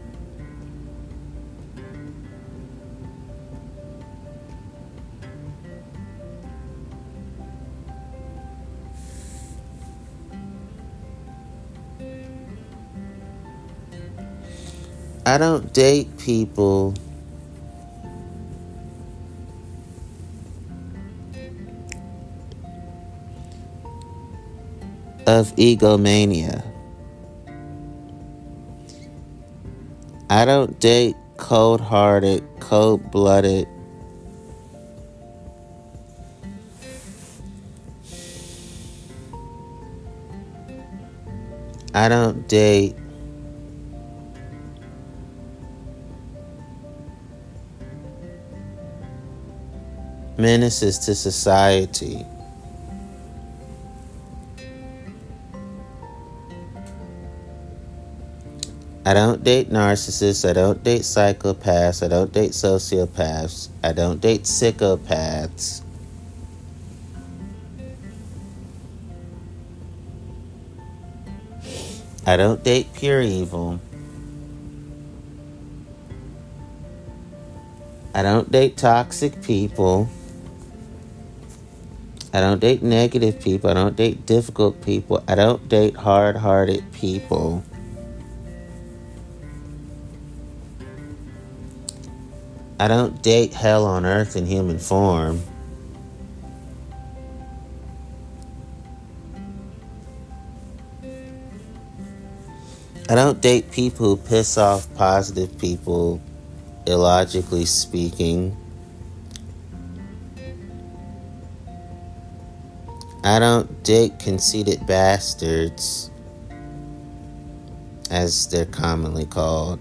I don't date people of egomania. I don't date cold-hearted, cold-blooded, I don't date menaces to society. I don't date narcissists. I don't date psychopaths. I don't date sociopaths. I don't date psychopaths. I don't date pure evil. I don't date toxic people. I don't date negative people. I don't date difficult people. I don't date hard-hearted people. I don't date hell on earth in human form. I don't date people who piss off positive people, illogically speaking. I don't date conceited bastards, as they're commonly called.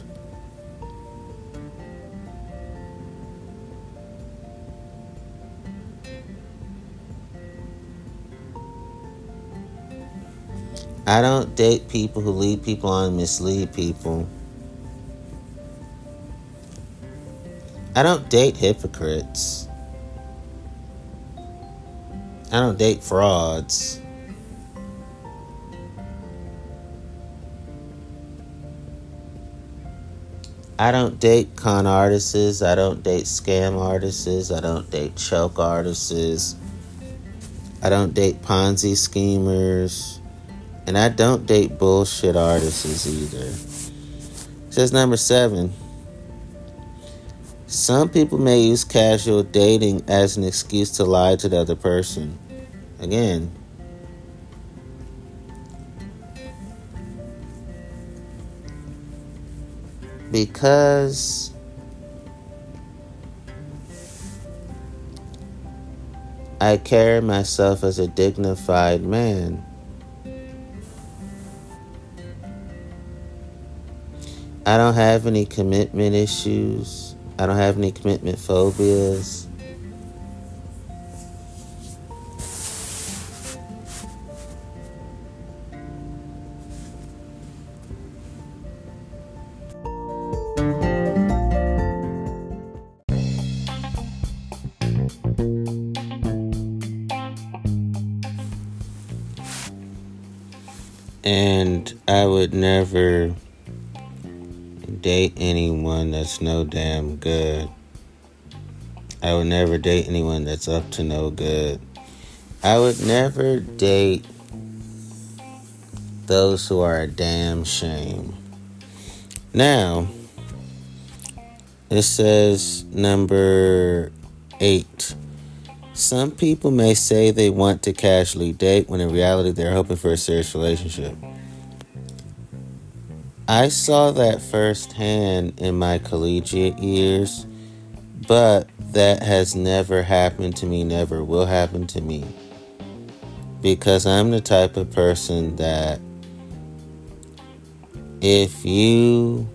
I don't date people who lead people on and mislead people. I don't date hypocrites. I don't date frauds. I don't date con artists. I don't date scam artists. I don't date choke artists. I don't date Ponzi schemers. And I don't date bullshit artists either. Says number seven. Some people may use casual dating as an excuse to lie to the other person. Again, because I carry myself as a dignified man, I don't have any commitment issues. I don't have any commitment phobias. And I would never date anyone that's no damn good. I would never date anyone that's up to no good. I would never date those who are a damn shame. Now, it says number eight. Some people may say they want to casually date when in reality they're hoping for a serious relationship. I saw that firsthand in my collegiate years, but that has never happened to me, never will happen to me. Because I'm the type of person that if you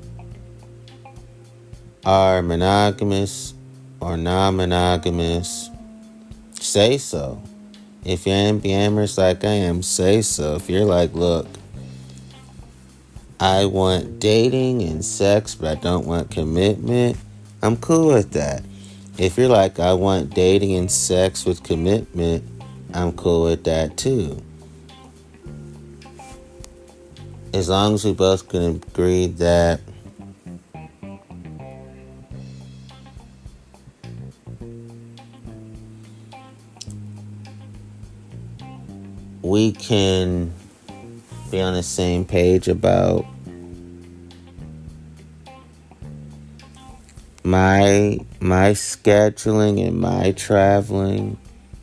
are monogamous or non-monogamous, say so. If you're ambiamorous like I am, say so. If you're like, look, I want dating and sex, but I don't want commitment, I'm cool with that. If you're like, I want dating and sex with commitment, I'm cool with that too. As long as we both can agree that we can be on the same page about my my scheduling and my traveling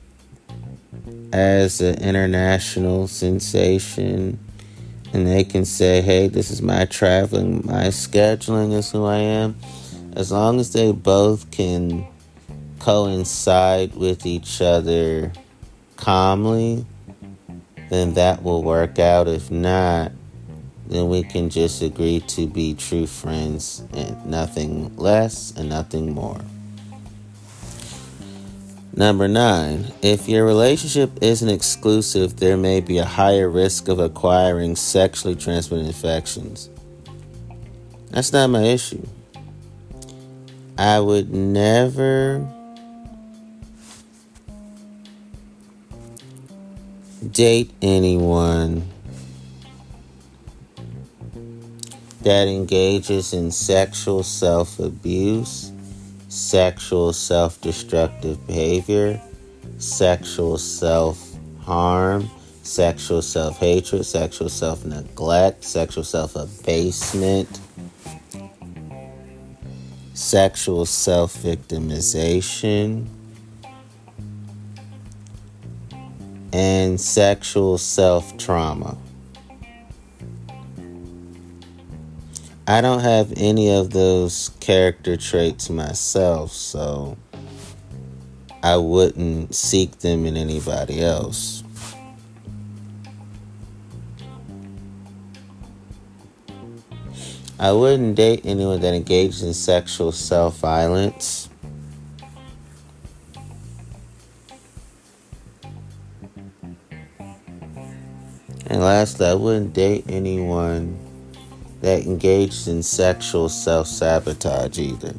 as an international sensation, and they can say, hey, this is my traveling, my scheduling is who I am. As long as they both can coincide with each other calmly, then that will work out. If not, then we can just agree to be true friends and nothing less and nothing more. Number nine, if your relationship isn't exclusive, there may be a higher risk of acquiring sexually transmitted infections. That's not my issue. I would never date anyone that engages in sexual self-abuse, sexual self-destructive behavior, sexual self-harm, sexual self-hatred, sexual self-neglect, sexual self-abasement, sexual self-victimization, and sexual self-trauma. I don't have any of those character traits myself, so I wouldn't seek them in anybody else. I wouldn't date anyone that engaged in sexual self-violence. And lastly, I wouldn't date anyone that engaged in sexual self-sabotage either.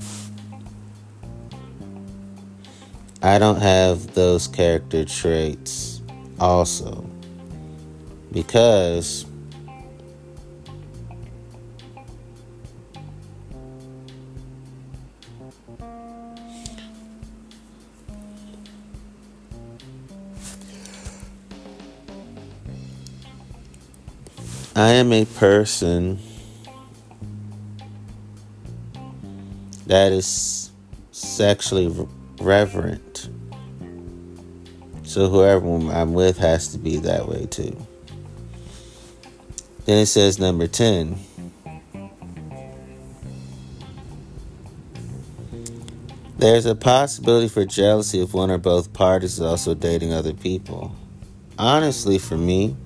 I don't have those character traits also, because I am a person that is sexually reverent. So whoever I'm with has to be that way too. Then it says number ten. There's a possibility for jealousy if one or both parties is also dating other people. Honestly, for me,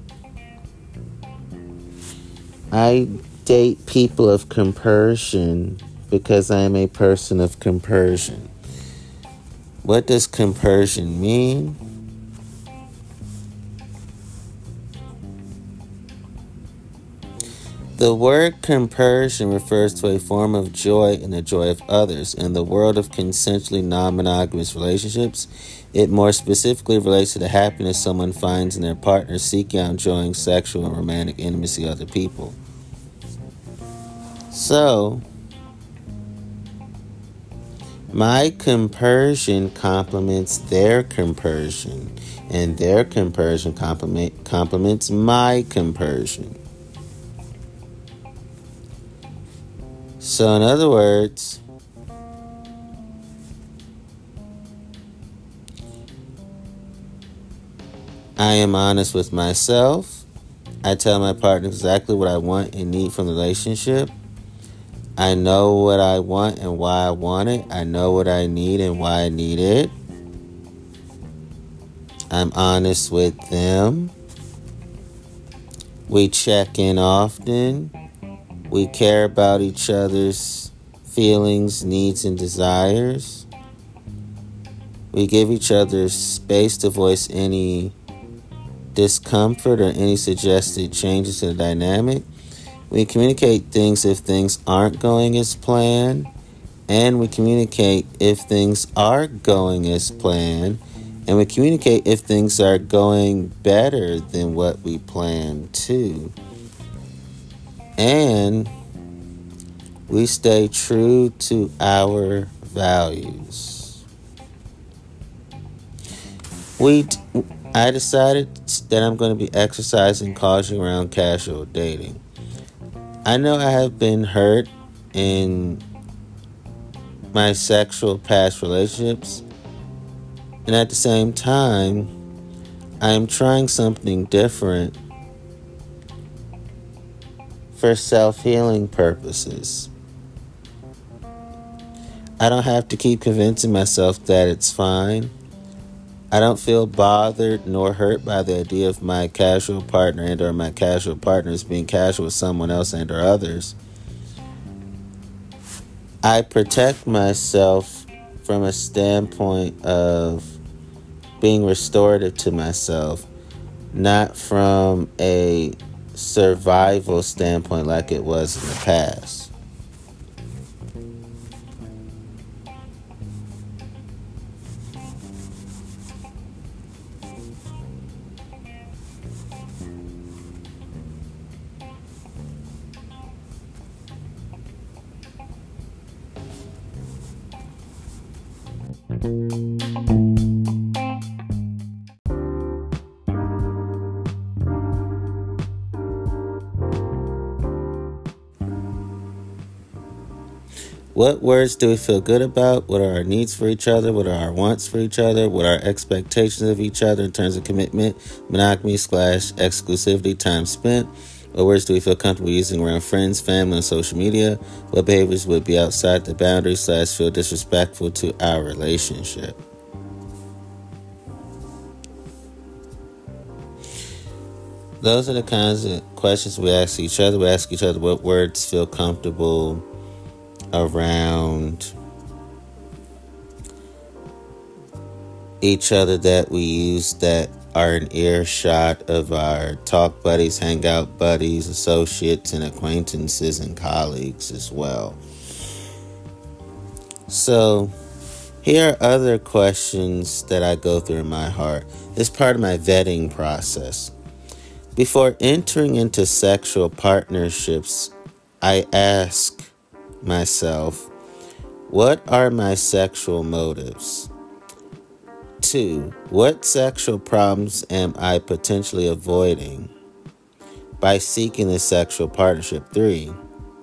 I date people of compersion because I am a person of compersion. What does compersion mean? The word compersion refers to a form of joy in the joy of others. In the world of consensually non-monogamous relationships, it more specifically relates to the happiness someone finds in their partner seeking out enjoying sexual and romantic intimacy with other people. So, my compersion complements their compersion, and their compersion complement, complements my compersion. So, in other words, I am honest with myself. I tell my partner exactly what I want and need from the relationship. I know what I want and why I want it. I know what I need and why I need it. I'm honest with them. We check in often. We care about each other's feelings, needs, and desires. We give each other space to voice any discomfort or any suggested changes in the dynamic. We communicate things if things aren't going as planned, and we communicate if things are going as planned, and we communicate if things are going better than what we planned too. And we stay true to our values. We, I decided that I'm going to be exercising caution around casual dating. I know I have been hurt in my sexual past relationships, and at the same time, I am trying something different for self-healing purposes. I don't have to keep convincing myself that it's fine. I don't feel bothered nor hurt by the idea of my casual partner and or my casual partners being casual with someone else and or others. I protect myself from a standpoint of being restorative to myself, not from a survival standpoint like it was in the past. What words do we feel good about? What are our needs for each other? What are our wants for each other? What are our expectations of each other in terms of commitment, monogamy, slash exclusivity, time spent? What words do we feel comfortable using around friends, family, and social media? What behaviors would be outside the boundaries slash feel disrespectful to our relationship? Those are the kinds of questions we ask each other. We ask each other what words feel comfortable around each other that we use that are an earshot of our talk buddies, hangout buddies, associates, and acquaintances and colleagues as well. So here are other questions that I go through in my heart. It's part of my vetting process. Before entering into sexual partnerships, I ask myself, what are my sexual motives? Two, what sexual problems am I potentially avoiding by seeking this sexual partnership? Three,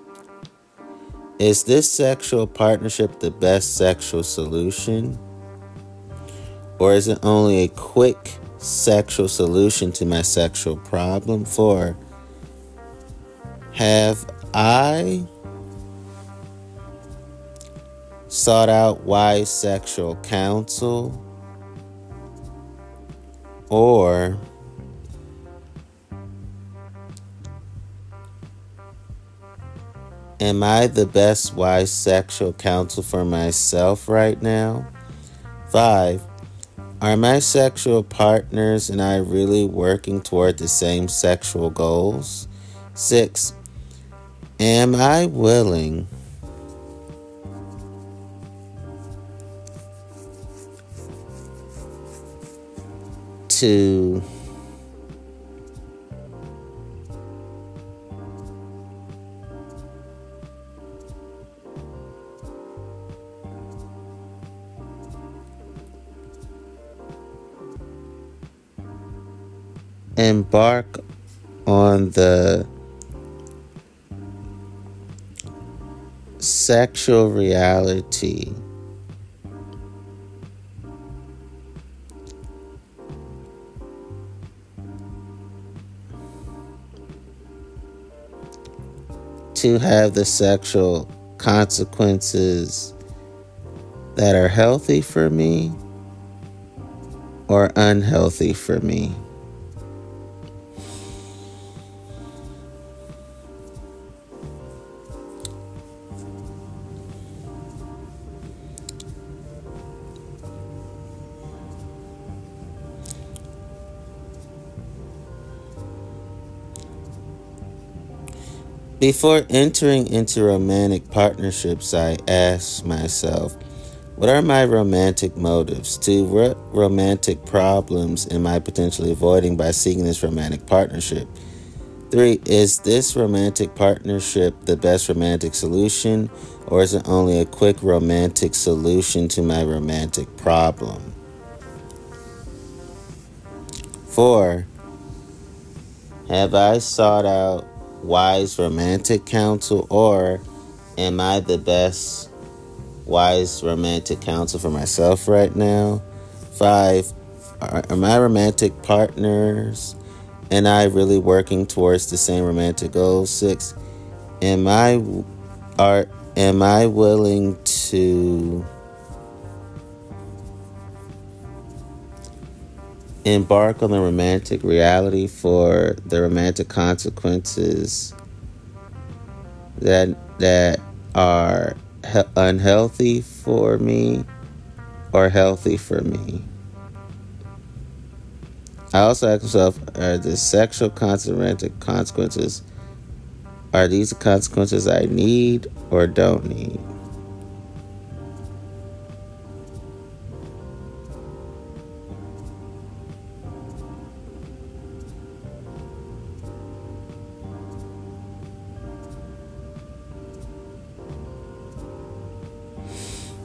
is this sexual partnership the best sexual solution? Or is it only a quick sexual solution to my sexual problem? Four, have I sought out wise sexual counsel? Or am I the best wise sexual counsel for myself right now? Five, are my sexual partners and I really working toward the same sexual goals? Six, am I willing to embark on the sexual reality to have the sexual consequences that are healthy for me or unhealthy for me? Before entering into romantic partnerships, I ask myself, what are my romantic motives? Two, what romantic problems am I potentially avoiding by seeking this romantic partnership? Three, is this romantic partnership the best romantic solution, or is it only a quick romantic solution to my romantic problem? Four, have I sought out wise romantic counsel, or am I the best wise romantic counsel for myself right now? Five, are, are my romantic partners and I really working towards the same romantic goals? Six, am I are am I willing to embark on the romantic reality for the romantic consequences that that are he- unhealthy for me or healthy for me? I also ask myself, are the sexual romantic consequences, are these the consequences I need or don't need?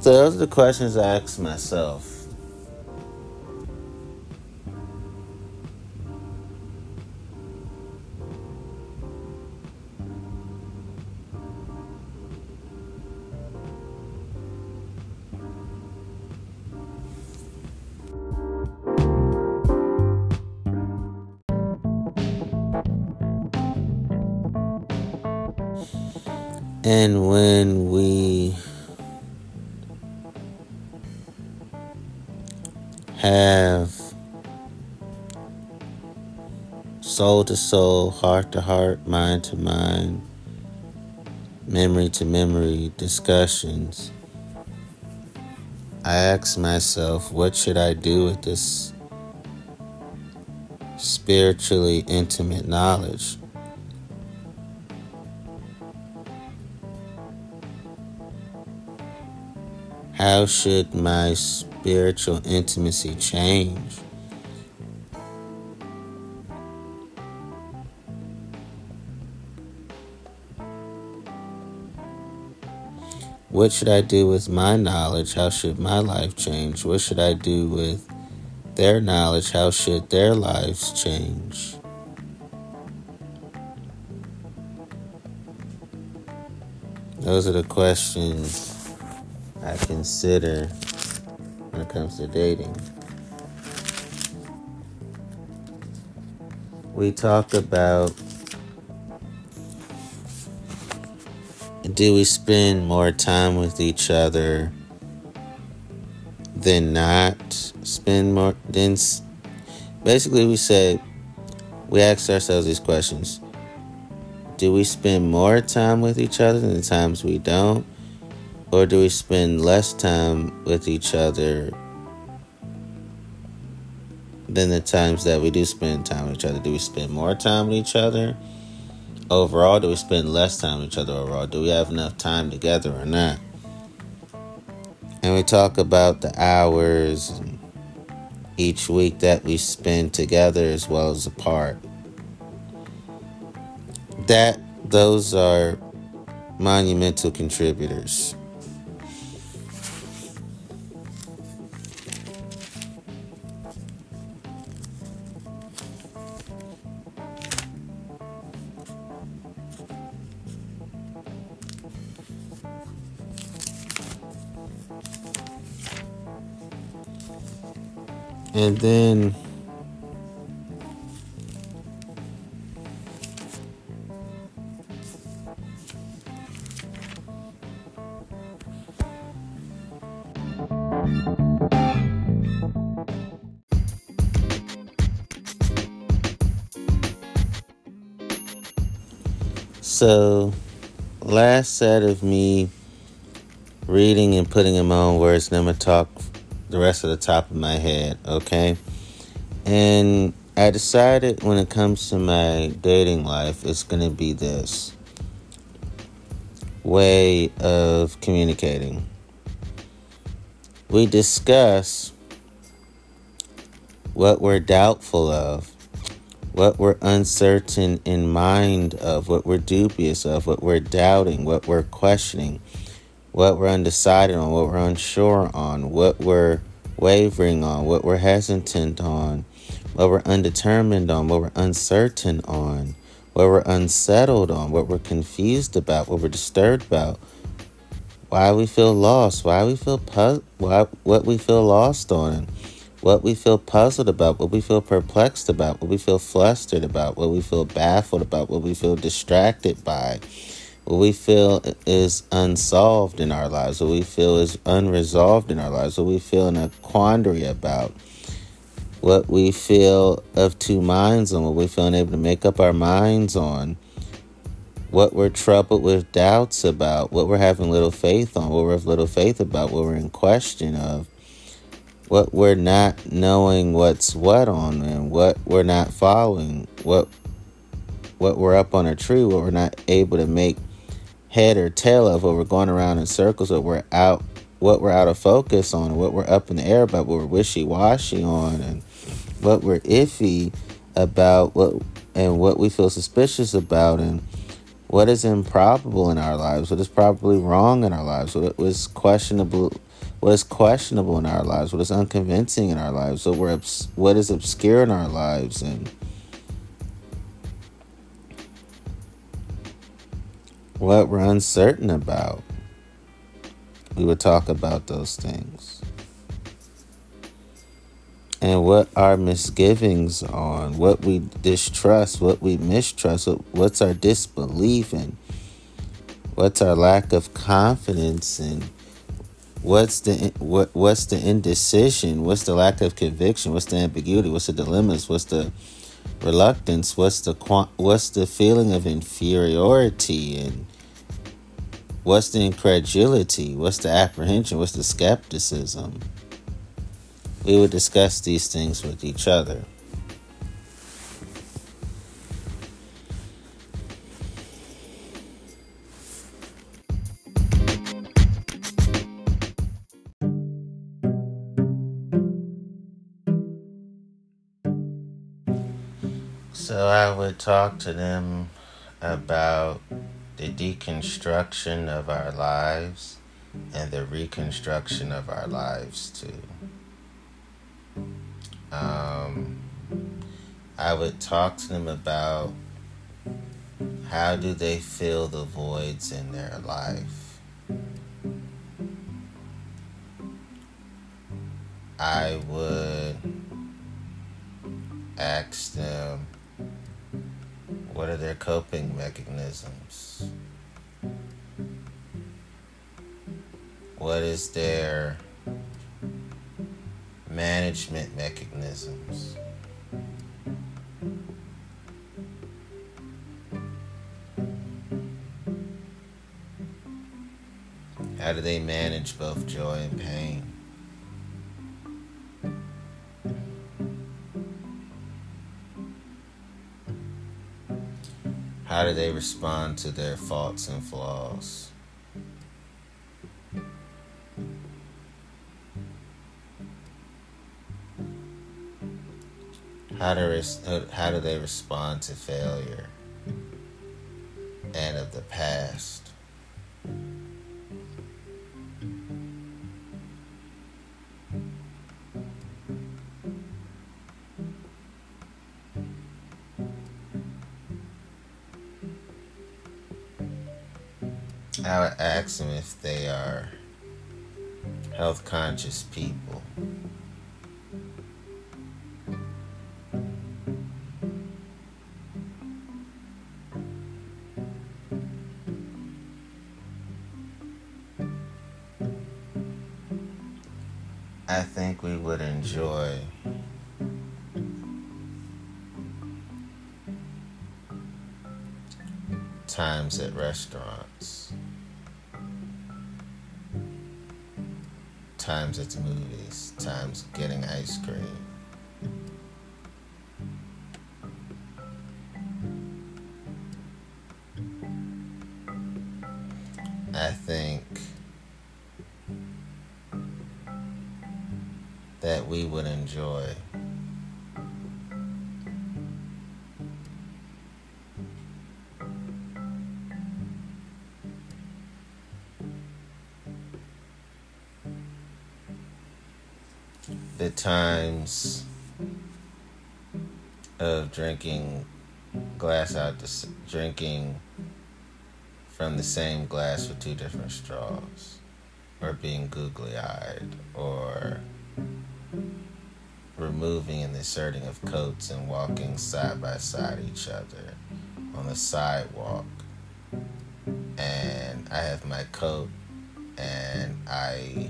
So those are the questions I ask myself. And when we have soul to soul, heart to heart, mind to mind, memory to memory discussions, I ask myself, what should I do with this spiritually intimate knowledge? How should my spiritual intimacy change? What should I do with my knowledge? How should my life change? What should I do with their knowledge? How should their lives change? Those are the questions I consider when it comes to dating. We talk about, do we spend more time with each other than not spend more than basically we said we asked ourselves these questions. Do we spend more time with each other than the times we don't? Or do we spend less time with each other than the times that we do spend time with each other? Do we spend more time with each other overall? Do we spend less time with each other overall? Do we have enough time together or not? And we talk about the hours each week that we spend together as well as apart. That those are monumental contributors. And then so last set of me reading and putting in my own words, and I'm going to talk the rest of the top of my head, okay? And I decided when it comes to my dating life, it's going to be this way of communicating. We discuss what we're doubtful of, what we're uncertain in mind of, what we're dubious of, what we're doubting, what we're questioning, what we're undecided on, what we're unsure on, what we're wavering on, what we're hesitant on, what we're undetermined on, what we're uncertain on, what we're unsettled on, what we're confused about, what we're disturbed about, why we feel lost, why we feel pu- why what we feel lost on, what we feel puzzled about, what we feel perplexed about, what we feel flustered about, what we feel baffled about, what we feel distracted by, what we feel is unsolved in our lives, what we feel is unresolved in our lives, what we feel in a quandary about, what we feel of two minds on, what we feel unable to make up our minds on, what we're troubled with doubts about, what we're having little faith on, what we're have little faith about, what we're in question of, what we're not knowing what's what on, and what we're not following, what what we're up on a tree, what we're not able to make head or tail of, what we're going around in circles, what we're out what we're out of focus on, what we're up in the air about, what we're wishy-washy on, and what we're iffy about, what and what we feel suspicious about, and what is improbable in our lives, what is probably wrong in our lives, what was questionable what is questionable in our lives, what is unconvincing in our lives, what, we're obs- what is obscure in our lives, and what we're uncertain about. We would talk about those things. And what our misgivings on, what we distrust, what we mistrust, what's our disbelief, and what's our lack of confidence, and what's the what what's the indecision, what's the lack of conviction, what's the ambiguity, what's the dilemmas, what's the reluctance, what's the what's the feeling of inferiority, and what's the incredulity, what's the apprehension, what's the skepticism. We would discuss these things with each other. So I would talk to them about the deconstruction of our lives and the reconstruction of our lives too. Um, I would talk to them about how do they fill the voids in their life. I would ask them, what are their coping mechanisms? What is their management mechanisms? How do they manage both joy and pain? How do they respond to their faults and flaws? How do, res- how do they respond to failure and of the past? I would ask them if they are health conscious people. I think we would enjoy times at restaurants, times at the movies, times getting ice cream. I think that we would enjoy the times of drinking glass out the drinking from the same glass with two different straws, or being googly-eyed, or removing and inserting of coats and walking side by side each other on the sidewalk, and I have my coat and I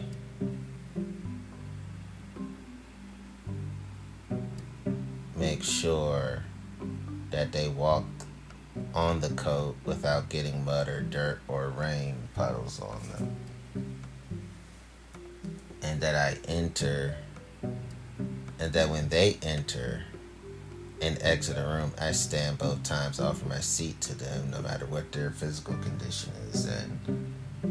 make sure that they walk on the coat without getting mud or dirt or rain puddles on them, and that I enter, and that when they enter and exit a room, I stand both times, offer my seat to them no matter what their physical condition is. And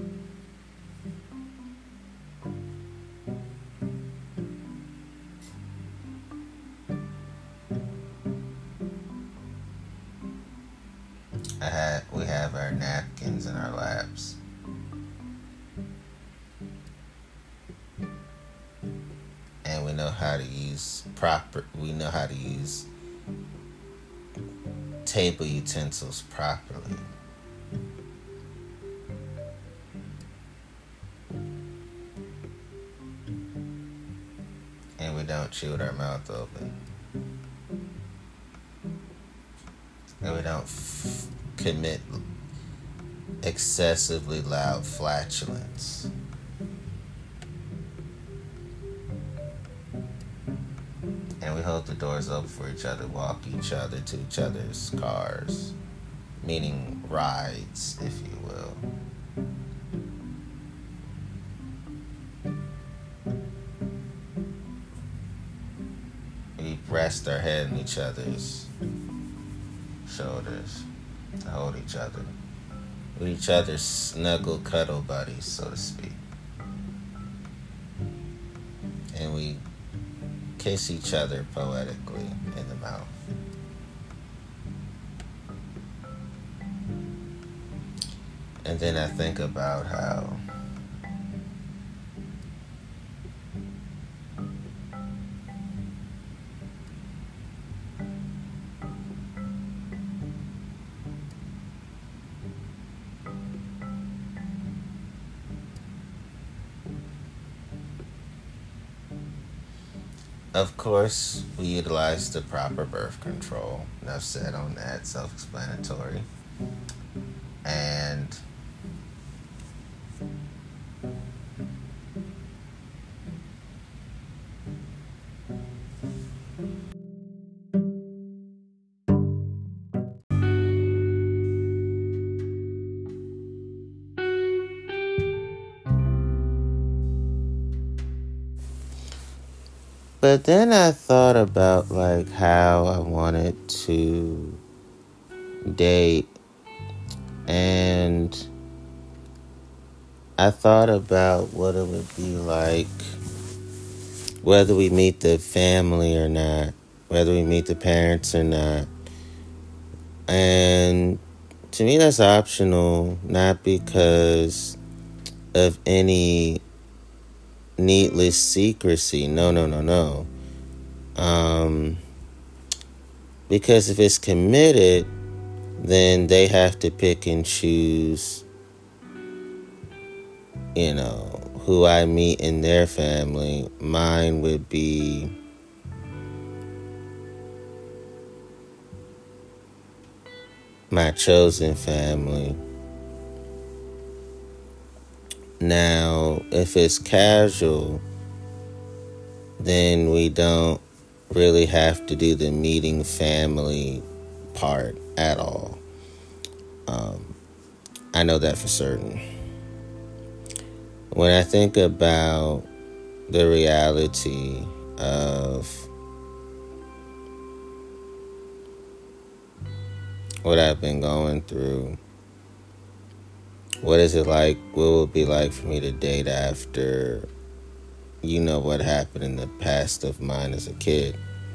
I had, we have our napkins in our laps. proper, we know how to use table utensils properly. And we don't chew with our mouth open. And we don't f- commit excessively loud flatulence. And we hold the doors open for each other, walk each other to each other's cars, meaning rides, if you will. We rest our head on each other's shoulders to hold each other. With each other's snuggle cuddle buddies, so to speak. And we kiss each other poetically in the mouth. And then I think about how of course, we utilize the proper birth control. Enough said on that, self-explanatory. And But then I thought about like how I wanted to date, and I thought about what it would be like whether we meet the family or not, whether we meet the parents or not. And to me that's optional, not because of any needless secrecy. No, no, no, no. Um, because if it's committed, then they have to pick and choose, you know, who I meet in their family. Mine would be my chosen family. Now, if it's casual, then we don't really have to do the meeting family part at all. Um, I know that for certain. When I think about the reality of what I've been going through, what is it like? What will it be like for me to date after, you know, what happened in the past of mine as a kid?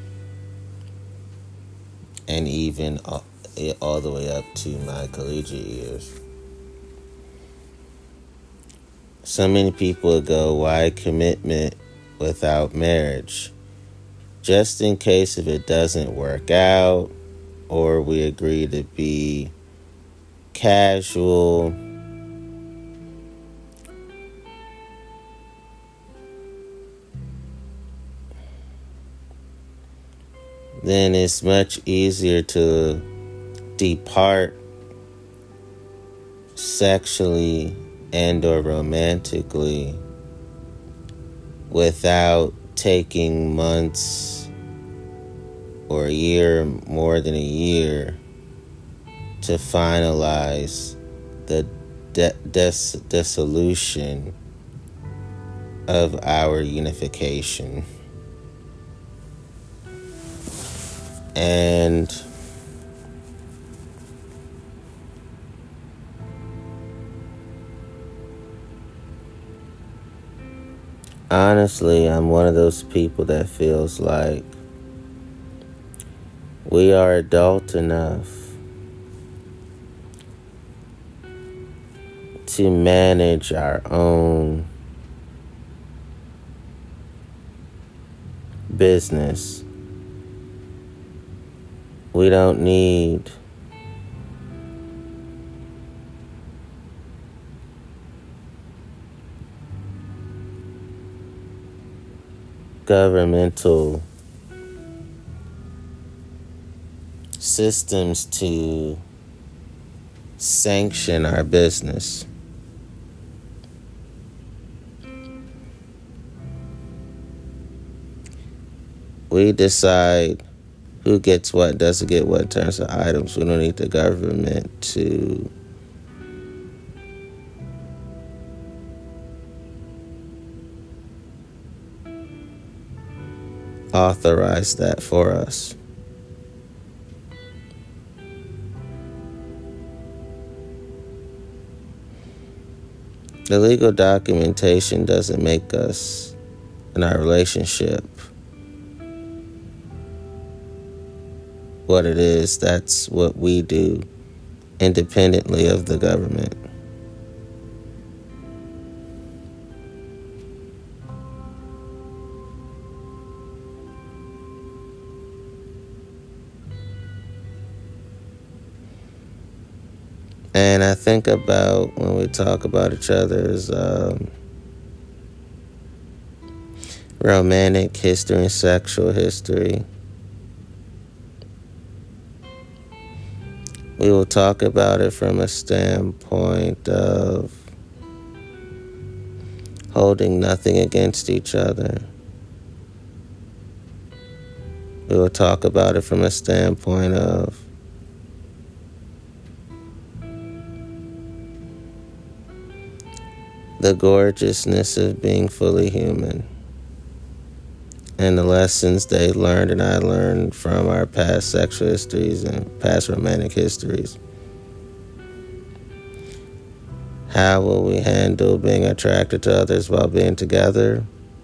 And even all, all the way up to my collegiate years. So many people go, why commitment without marriage? Just in case if it doesn't work out, or we agree to be casual, then it's much easier to depart sexually and or romantically without taking months or a year, more than a year, to finalize the de- des- dissolution of our unification. And honestly, I'm one of those people that feels like we are adult enough to manage our own business. We don't need governmental systems to sanction our business. We decide who gets what, doesn't get what in terms of items. We don't need the government to authorize that for us. The legal documentation doesn't make us in our relationship what it is. That's what we do independently of the government. And I think about when we talk about each other's um, romantic history and sexual history. We will talk about it from a standpoint of holding nothing against each other. We will talk about it from a standpoint of the gorgeousness of being fully human and the lessons they learned and I learned from our past sexual histories and past romantic histories. How will we handle being attracted to others while being together?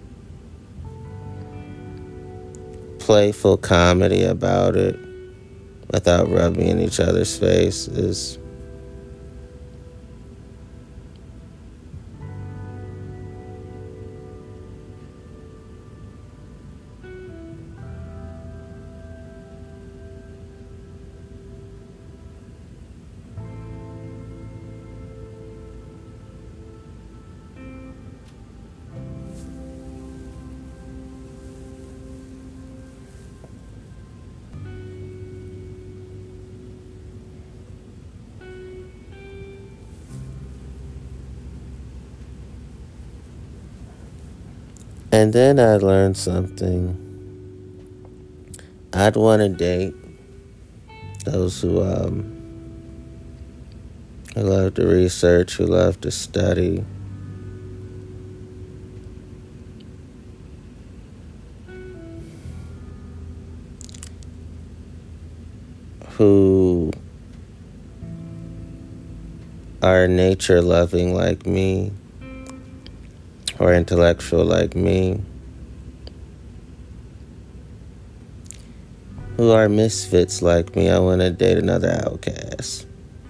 Playful comedy about it without rubbing in each other's faces. And then I learned something. I'd want to date those who um, who love to research, who love to study, who are nature loving like me, or intellectual like me, who are misfits like me. I want to date another outcast.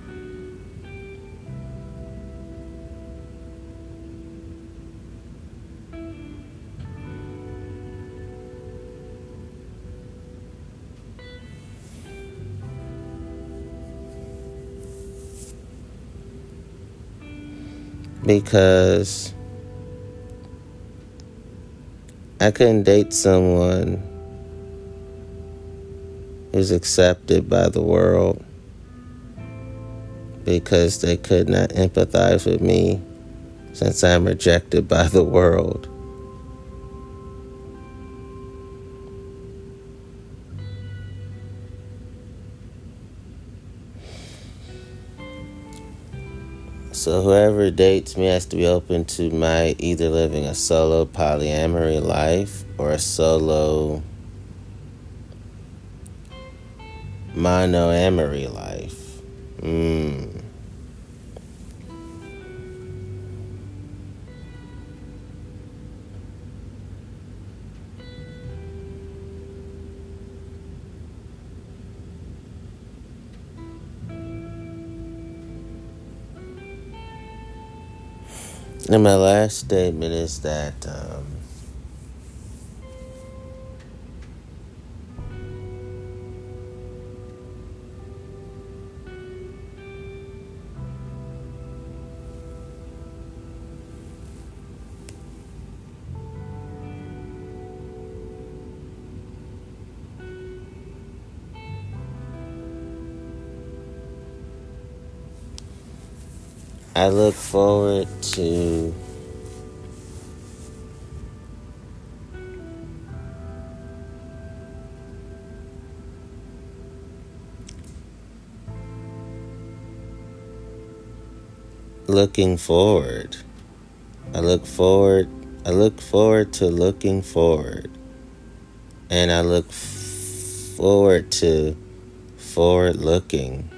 Because I couldn't date someone who's accepted by the world because they could not empathize with me since I'm rejected by the world. So whoever dates me has to be open to my either living a solo polyamory life or a solo monoamory life. Mm. And my last statement is that um, I look forward to looking forward. I look forward. I look forward to looking forward. And I look f- forward to forward looking.